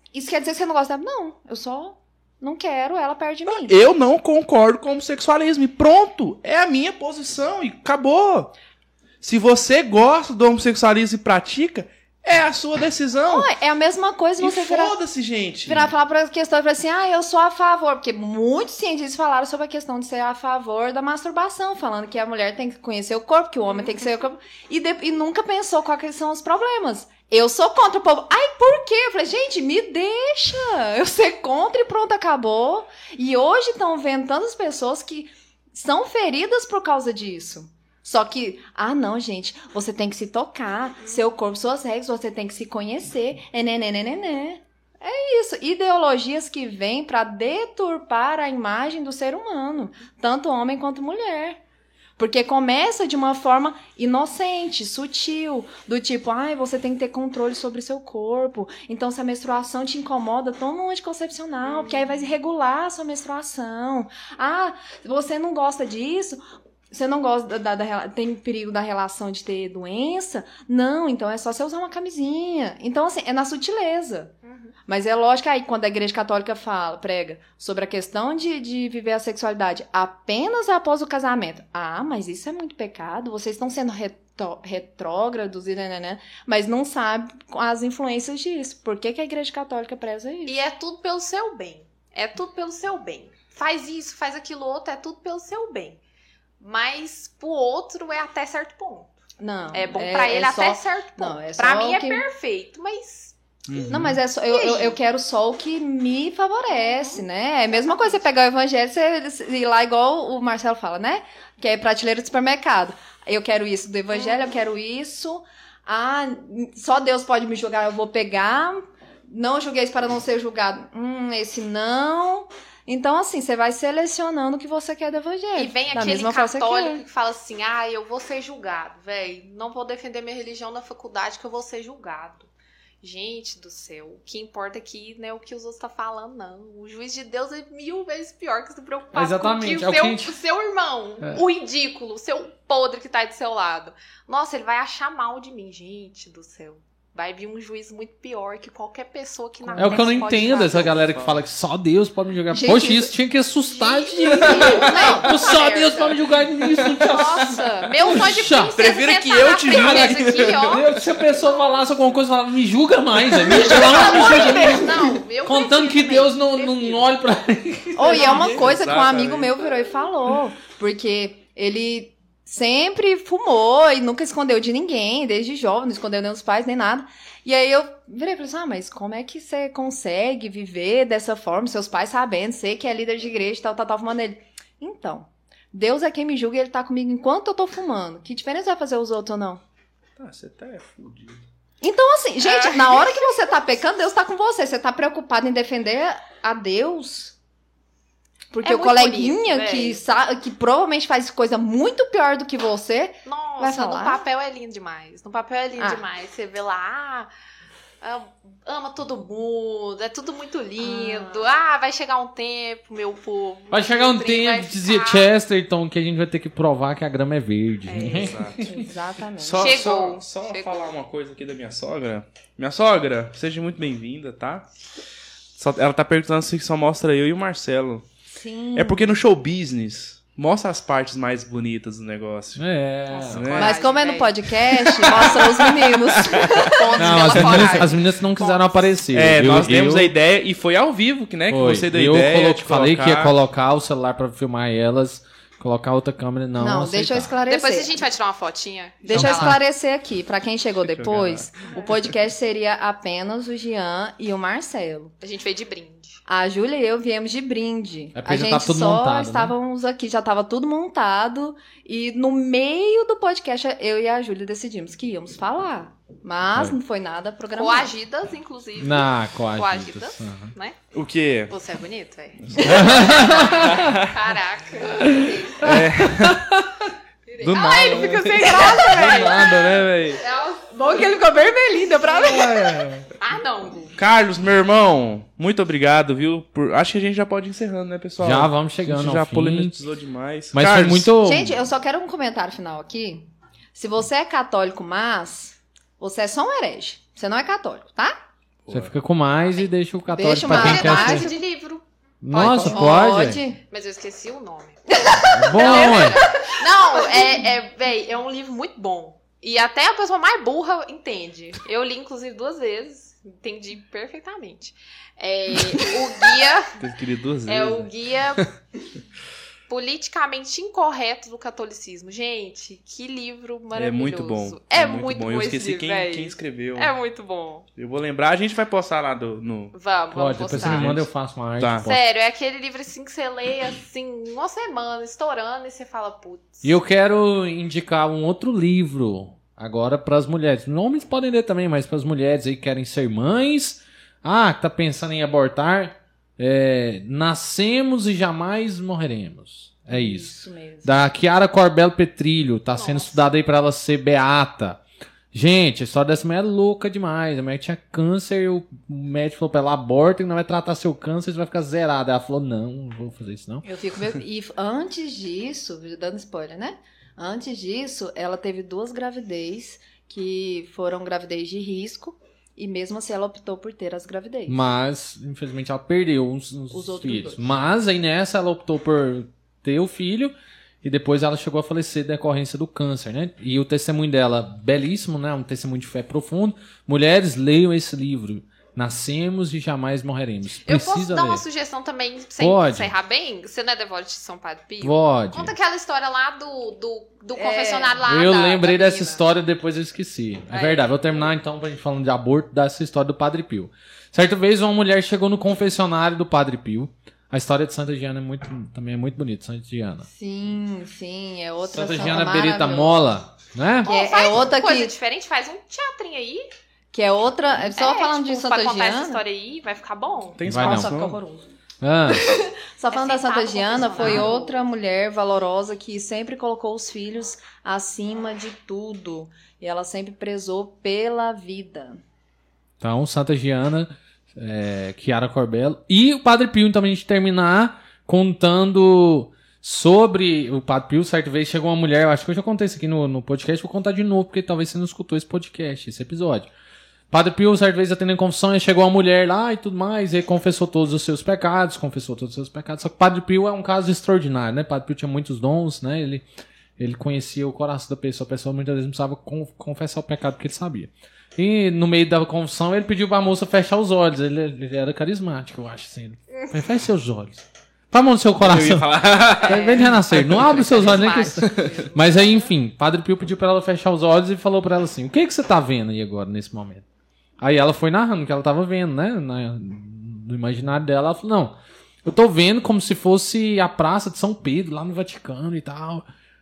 Isso quer dizer que você não gosta dela? Não, eu só não quero ela perto de mim. Eu não concordo com o homossexualismo. E pronto. É a minha posição e acabou. Se você gosta do homossexualismo e pratica, é a sua decisão. Não, é a mesma coisa E você virar, foda-se, gente. virar falar pra questão e falar assim, ah, eu sou a favor. Porque muitos cientistas falaram sobre a questão de ser a favor da masturbação, falando que a mulher tem que conhecer o corpo, que o homem tem que ser o corpo. E, de, e nunca pensou quais são os problemas. Eu sou contra o povo. Ai, por quê? Eu falei, gente, me deixa. Eu ser contra e pronto, acabou. E hoje estão vendo tantas pessoas que são feridas por causa disso. Só que, ah, não, gente, você tem que se tocar, seu corpo, suas regras, você tem que se conhecer. É, né, né, né, né, né. É isso. Ideologias que vêm pra deturpar a imagem do ser humano, tanto homem quanto mulher. Porque começa de uma forma inocente, sutil, do tipo, ai, você tem que ter controle sobre o seu corpo. Então, se a menstruação te incomoda, toma um anticoncepcional, porque aí vai regular a sua menstruação. Ah, você não gosta disso? Você não gosta da, da, da... Tem perigo da relação de ter doença? Não, então é só você usar uma camisinha. Então, assim, é na sutileza. Uhum. Mas é lógico aí, quando a Igreja Católica fala, prega, sobre a questão de, de viver a sexualidade apenas após o casamento. Ah, mas isso é muito pecado. Vocês estão sendo retó, retrógrados, e né, mas não sabe as influências disso. Por que, que a Igreja Católica preza isso? E é tudo pelo seu bem. É tudo pelo seu bem. Faz isso, faz aquilo outro, é tudo pelo seu bem. Mas pro outro é até certo ponto. Não. É bom é, pra ele é até só... certo ponto. Não, é pra só mim é que... perfeito, mas... Uhum. Não, mas é só, eu, eu, eu quero só o que me favorece, né? É a mesma coisa você pegar o evangelho e você ir lá igual o Marcelo fala, né? Que é prateleira de supermercado. Eu quero isso do evangelho, eu quero isso. Ah, só Deus pode me julgar, eu vou pegar. Não julgueis para não ser julgado. Hum, esse não... Então, assim, você vai selecionando o que você quer do evangelho. E vem aquele católico que fala assim, ah, eu vou ser julgado, velho. Não vou defender minha religião na faculdade que eu vou ser julgado. Gente do céu, o que importa aqui não é o que os outros estão falando, não. O juiz de Deus é mil vezes pior que se preocupar Exatamente, com o, é seu, o, gente... o seu irmão, é. o ridículo, o seu podre que tá aí do seu lado. Nossa, ele vai achar mal de mim, gente do céu. Vai vir um juiz muito pior que qualquer pessoa que na É o que eu não entendo, essa galera que fala que só Deus pode me julgar. Gente, Poxa, isso tinha que assustar de gente. Não, só Deus pode me julgar nisso. Nossa, meu sonho de princesa. Prefiro que eu te julgue. Se a pessoa falasse alguma coisa, falava, me julga mais. Me julga, não, não, contando que Deus não, não olhe pra mim. Oh, e é uma coisa que um amigo meu virou e falou. Porque ele... sempre fumou e nunca escondeu de ninguém, desde jovem, não escondeu nem dos pais, nem nada. E aí eu virei e falei assim, ah, mas como é que você consegue viver dessa forma, seus pais sabendo, sei que é líder de igreja e tal, tal, tal, fumando ele. Então, Deus é quem me julga e ele tá comigo enquanto eu tô fumando. Que diferença vai fazer os outros ou não? Tá, você tá fudido. Então, assim, gente, na hora que você tá pecando, Deus tá com você. Você tá preocupado em defender a Deus... Porque é o coleguinha bonito, que, sabe, que provavelmente faz coisa muito pior do que você. Nossa, vai falar? No papel é lindo demais. No papel é lindo ah. demais. Você vê lá, ah, ama todo mundo, é tudo muito lindo. Ah, ah vai chegar um tempo, meu povo. Vai chegar um tempo, dizia Chesterton, que a gente vai ter que provar que a grama é verde. É, exato. Exatamente. Só, Chegou. Só, só Chegou. falar uma coisa aqui da minha sogra. Minha sogra, seja muito bem-vinda, tá? Só, ela tá perguntando se só mostra eu e o Marcelo. Sim. É porque no show business mostra as partes mais bonitas do negócio. É. Nossa, né? Mas como é no podcast, mostra os meninos. Não, as meninas, as meninas não quiseram aparecer. É, eu, nós demos eu, a ideia e foi ao vivo que, né, que foi. você deu eu ideia. Eu de falei colocar... que ia colocar o celular pra filmar elas, colocar outra câmera, não Não, aceitar. deixa eu esclarecer. Depois a gente vai tirar uma fotinha. Deixa eu lá. esclarecer aqui, pra quem chegou depois, o podcast seria apenas o Jean e o Marcelo. A gente veio de brinde. A Júlia e eu viemos de brinde. É porque a já gente tá tudo só montado, estávamos né? aqui, já estava tudo montado. E no meio do podcast, eu e a Júlia decidimos que íamos falar. Mas é. não foi nada programado. Coagidas, inclusive. Não, coagidas. Coagidas, Uhum. né? O quê? Você é bonito, velho. Caraca. É. Do nada. Ai, ele fica sem graça, velho. Do nada, né, velho? Bom que ele ficou vermelhinho, deu pra ver. É. Ah, não. Carlos, meu irmão, muito obrigado, viu? Por... Acho que a gente já pode ir encerrando, né, pessoal? Já vamos chegando A gente ao já fim. polemizou demais. Mas Carlos, foi muito... Gente, eu só quero um comentário final aqui. Se você é católico, mas você é só um herege. Você não é católico, tá? Você fica com mais e deixa o católico Deixa pra quem mais, quer mais. ser. de livro. Nossa, Pode. pode? Mas eu esqueci o nome. Bom, ué. Não, é, é, véi, é um livro muito bom. E até a pessoa mais burra entende. Eu li, inclusive, duas vezes. Entendi perfeitamente. É, o guia... Tem que ler duas É vezes. o guia politicamente incorreto do catolicismo. Gente, que livro maravilhoso. É muito bom. É, muito bom Eu esse esqueci livro, quem, véi. quem escreveu. É muito bom. Eu vou lembrar, a gente vai postar lá do, no... Vamos, vamos Pode, depois você postar. me manda, eu faço uma arte. Tá. posto. Sério, é aquele livro assim que você lê assim, uma semana, estourando, e você fala, putz. E eu quero indicar um outro livro agora para as mulheres. Homens podem ler também, mas para as mulheres aí que querem ser mães. Ah, que tá pensando em abortar. É, Nascemos e Jamais Morreremos. É isso. Isso mesmo. Da Chiara Corbello Petrilho. Tá sendo Nossa. estudada aí pra ela ser beata. Gente, a história dessa mulher é louca demais. A mulher tinha câncer e o médico falou pra ela, aborta e não vai tratar seu câncer, você vai ficar zerada. Ela falou, não, não vou fazer isso não. Eu fico meio... E antes disso, dando spoiler, né? Antes disso, ela teve duas gravidez que foram gravidez de risco. E mesmo assim ela optou por ter as gravidez. Mas, infelizmente, ela perdeu uns, uns Os outros filhos. dois. Mas aí nessa ela optou por ter o filho e depois ela chegou a falecer da decorrência do câncer, né? E o testemunho dela, belíssimo, né? Um testemunho de fé profundo. Mulheres, leiam esse livro. Nascemos e Jamais Morreremos. Eu Precisa posso dar ler. uma sugestão também, sem Pode. encerrar bem? Você não é devoto de São Padre Pio? Pode. Conta aquela história lá do, do, do É. confessionário lá Eu da- lembrei da dessa menina. história, depois eu esqueci. É É. verdade, vou terminar então, pra gente falando de aborto, dessa história do Padre Pio. Certa vez uma mulher chegou no confessionário do Padre Pio. A história de Santa Giana é muito, também é muito bonita, Santa Giana. Sim, sim, é outra Santa santa Giana Berita maravilhosa. Mola, né? Que é, Pô, faz é outra coisa que, diferente, faz um teatrinho aí. que é outra... é Só É, falando tipo, de Santa pra contar essa Giana... história aí, vai ficar bom. Tem Vai não. Nossa, fica salvação? horroroso. Ah, Só falando É da Santa sentado no Giana, foi confessionário. outra mulher valorosa que sempre colocou os filhos acima de tudo. E ela sempre prezou pela vida. então, Santa Giana, é, Chiara Corbello. E o Padre Pio, então, a gente terminar contando sobre o Padre Pio. Certa vez chegou uma mulher, eu acho que eu já contei isso aqui no, no podcast, vou contar de novo, porque talvez você não escutou esse podcast, esse episódio. Padre Pio, certa vez, atendendo confissão, chegou uma mulher lá e tudo mais, e ele confessou todos os seus pecados, confessou todos os seus pecados. Só que o Padre Pio é um caso extraordinário, né? O Padre Pio tinha muitos dons, né? Ele, ele conhecia o coração da pessoa, a pessoa muitas vezes não precisava con- confessar o pecado porque ele sabia. E no meio da confissão, ele pediu pra moça fechar os olhos. Ele, ele era carismático, eu acho, assim. Ele, feche seus olhos. Põe a mão no seu Eu ia coração. falar. Vem de renascer. Não abre os seus olhos nem que... Carismático. Mas aí, enfim, Padre Pio pediu pra ela fechar os olhos e falou pra ela assim, o que que você tá vendo aí agora, nesse momento? Aí ela foi narrando o que ela tava vendo, né? Na- no imaginário dela, ela falou, não, eu tô vendo como se fosse a Praça de São Pedro, lá no Vaticano e tal.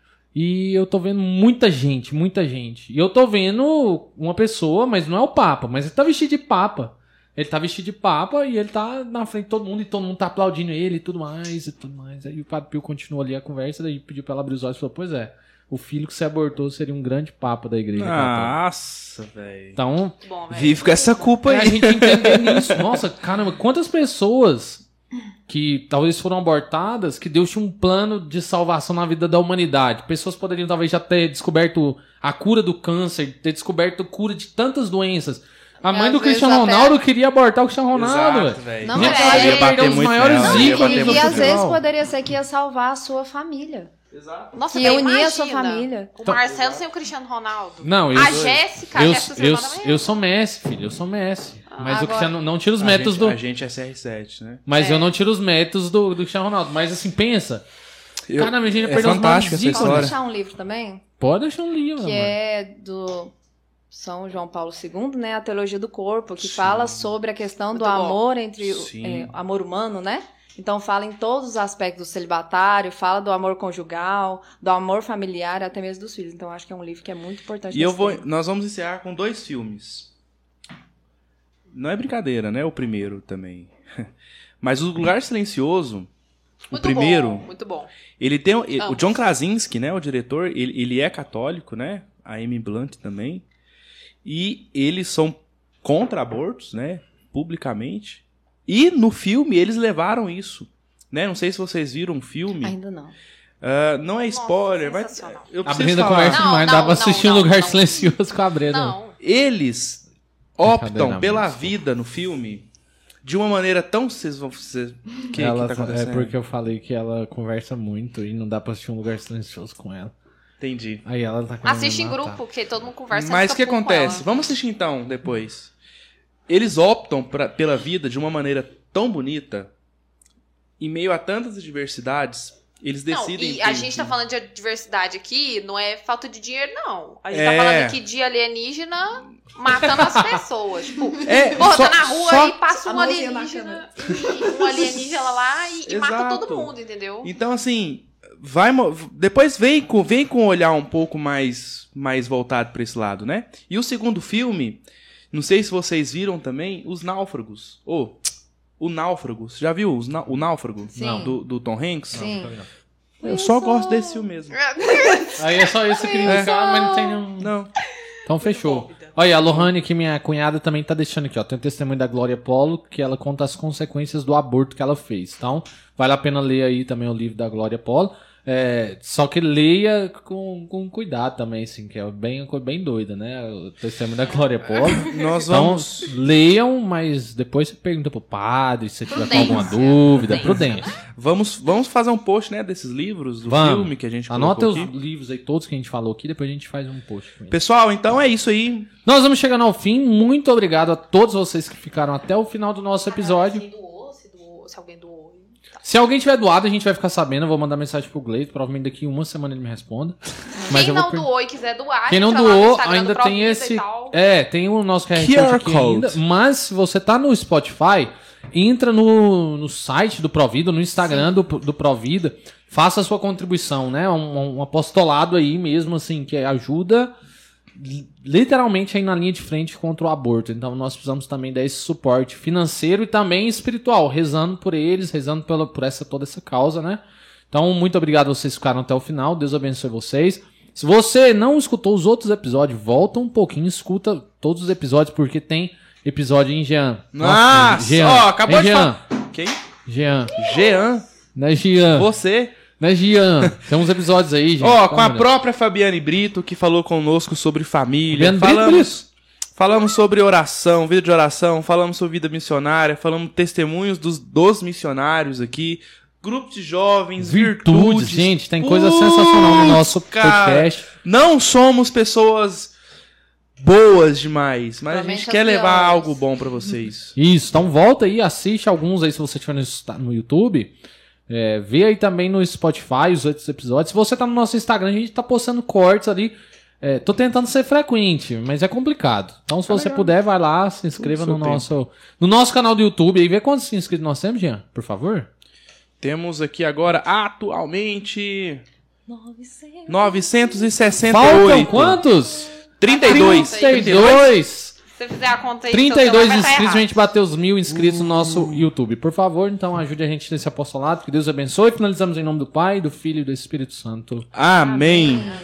E eu tô vendo muita gente, muita gente. E eu tô vendo uma pessoa, mas não é o Papa, mas ele tá vestido de Papa. Ele tá vestido de Papa e ele tá na frente de todo mundo e todo mundo tá aplaudindo ele e tudo mais e tudo mais. Aí o Padre Pio continuou ali a conversa, daí pediu pra ela abrir os olhos e falou, pois é, o filho que você abortou seria um grande Papa da Igreja Católica. Nossa, velho. Então, Bom, velho. Vive com essa culpa é a aí. gente entender nisso. Nossa, caramba, quantas pessoas que talvez foram abortadas, que Deus tinha um plano de salvação na vida da humanidade. Pessoas poderiam talvez já ter descoberto a cura do câncer, ter descoberto a cura de tantas doenças. A mãe Às do vezes Cristiano até- Ronaldo queria abortar o Cristiano Ronaldo, Exato, velho. velho. Não, Gente, é, ela ia ia perder bater os muito maiores nela, Não, ia e, bater ícones e do muito às vezes futebol. poderia ser que ia salvar a sua família. Exato. Nossa, que velho, unir a imagina, sua família. O Marcelo sem o Cristiano Ronaldo. Não, eu, A Jéssica, a eu, Jéssica eu, Silva também. eu sou Messi, filho, eu sou Messi. Mas o Agora- Cristiano não tira os A métodos gente, do... a gente é C R sete, né? Mas É. eu não tiro os métodos do, do Cristiano Ronaldo. Mas assim, pensa. Eu- Caramba, a gente é perdeu os fantástica maiores essa ícones. Posso história. deixar um livro também? Pode deixar um livro, Que amor. é do São João Paulo segundo, né? A Teologia do Corpo, que Sim. fala sobre a questão do Muito bom. amor entre o Sim. é, amor humano, né? Então fala em todos os aspectos do celibatário, fala do amor conjugal, do amor familiar, até mesmo dos filhos. Então acho que é um livro que é muito importante. E eu nesse vou, tema. nós vamos encerrar com dois filmes. Não é brincadeira, né? O primeiro também. Mas O Lugar Silencioso, o Muito primeiro, bom, muito bom. ele tem ele- o Ambos. John Krasinski, né, o diretor, ele, ele é católico, né? A Amy Blunt também. E eles são contra abortos, né, publicamente. E no filme eles levaram isso, né? Não sei se vocês viram o filme. Ainda não. Ah, não é Nossa, spoiler, mas sensacional. eu preciso Abrindo a falar. conversa Não, demais, não, dá pra não, assistir não, um Lugar não. Silencioso com a Brenda. Não. Eles optam pela vida no filme de uma maneira tão... Vocês vão... Vocês, que, ela, que tá acontecendo? É porque eu falei que ela conversa muito e não dá pra assistir um lugar silencioso com ela. Entendi. Aí ela tá querendo Assiste em me matar. grupo, porque todo mundo conversa. Mas o que fica puto com acontece? ela. Vamos assistir então, depois. Eles optam pra, pela vida de uma maneira tão bonita, em meio a tantas adversidades, eles Não, decidem... e a ter- gente tá falando de diversidade aqui, não é falta de dinheiro, não. A gente É. tá falando aqui de alienígena matando as pessoas. Tipo, É, porra, só- tá na rua só- e passa A um mãozinha na alienígena, e, um alienígena lá e, e mata Exato. todo mundo, entendeu? Então, assim, vai mo- depois vem com, vem com um olhar um pouco mais, mais voltado para esse lado, né? E o segundo filme, não sei se vocês viram também, Os Náufragos. Ou, O Náufragos. Já viu os Ná- o Náufrago? Sim. Não. Do, do Tom Hanks? Sim. Eu só gosto desse filme mesmo. Aí é só isso que eu queria indicar, mas não tem nenhum... Não. Então fechou. Olha, a Lohane, que minha cunhada, também tá deixando aqui, ó. Tem o testemunho da Glória Polo, que ela conta as consequências do aborto que ela fez. Então, vale a pena ler aí também o livro da Glória Polo. É, só que leia com, com cuidado também, assim, que é bem, uma coisa bem doida, né? O testemunho da Glória Polo. Nós Então, vamos... leiam, mas depois você pergunta pro padre se você tiver com Prudência. alguma dúvida. Prudência. Prudência. Vamos, vamos fazer um post, né, desses livros, do Vamos. filme que a gente Anota colocou os aqui. livros aí, todos que a gente falou aqui, depois a gente faz um post com eles. Pessoal, então é isso aí. Nós vamos chegando ao fim. Muito obrigado a todos vocês que ficaram até o final do nosso episódio. Se doou, se doou, se alguém doou. Tá. Se alguém tiver doado, a gente vai ficar sabendo. Eu vou mandar mensagem pro Gleito. Provavelmente daqui uma semana ele me responda. Mas Quem eu vou não per- doou e quiser doar, Quem não entra lá no doou, Instagram do ainda Provida tem e esse. tal. É, tem o nosso Q R Q R Code aqui Code. ainda. Mas se você tá no Spotify, entra no, no site do Provida, no Instagram do, do Provida. Faça a sua contribuição, né? Um, um apostolado aí mesmo, assim, que ajuda li- literalmente aí na linha de frente contra o aborto. Então nós precisamos também dar esse suporte financeiro e também espiritual, rezando por eles, rezando pela, por essa, toda essa causa, né? Então, muito obrigado a vocês que ficaram até o final. Deus abençoe vocês. Se você não escutou os outros episódios, volta um pouquinho, escuta todos os episódios, porque tem episódio em Jean. Nossa, Jean. ó, acabou Hein, de Jean? falar. Quem? Jean. Jean. Né, Jean? Você. Né, Jean? Tem uns episódios aí, gente. Ó, com a Olha. própria Fabiane Brito, que falou conosco sobre família. Fabiane Brito, falamos, falamos sobre oração, vida de oração, falamos sobre vida missionária, falamos testemunhos dos, dos missionários aqui, grupo de jovens, Virtudes, virtudes. gente, tem coisa sensacional no nosso cara. podcast. Não somos pessoas boas demais, mas a Somente gente as quer levar piores. algo bom pra vocês. Isso, então volta aí, assiste alguns aí se você estiver no, no YouTube. É, vê aí também no Spotify os outros episódios. Se você tá no nosso Instagram, a gente tá postando cortes ali. É, tô tentando ser frequente, mas é complicado. Então, se Tá você legal. puder, vai lá, se inscreva Tudo no seu nosso, no nosso canal do YouTube e vê quantos inscritos nós temos, Jean, por favor. Temos aqui agora, atualmente, novecentos. novecentos e sessenta e Faltam oito. quantos? trinta e dois. trinta e dois. Se você fizer a conta aí, trinta e seu dois celular vai tá inscritos, a errado. gente bateu os mil inscritos no nosso YouTube. Por favor, então ajude a gente nesse apostolado. Que Deus abençoe. Finalizamos em nome do Pai, do Filho e do Espírito Santo. Amém.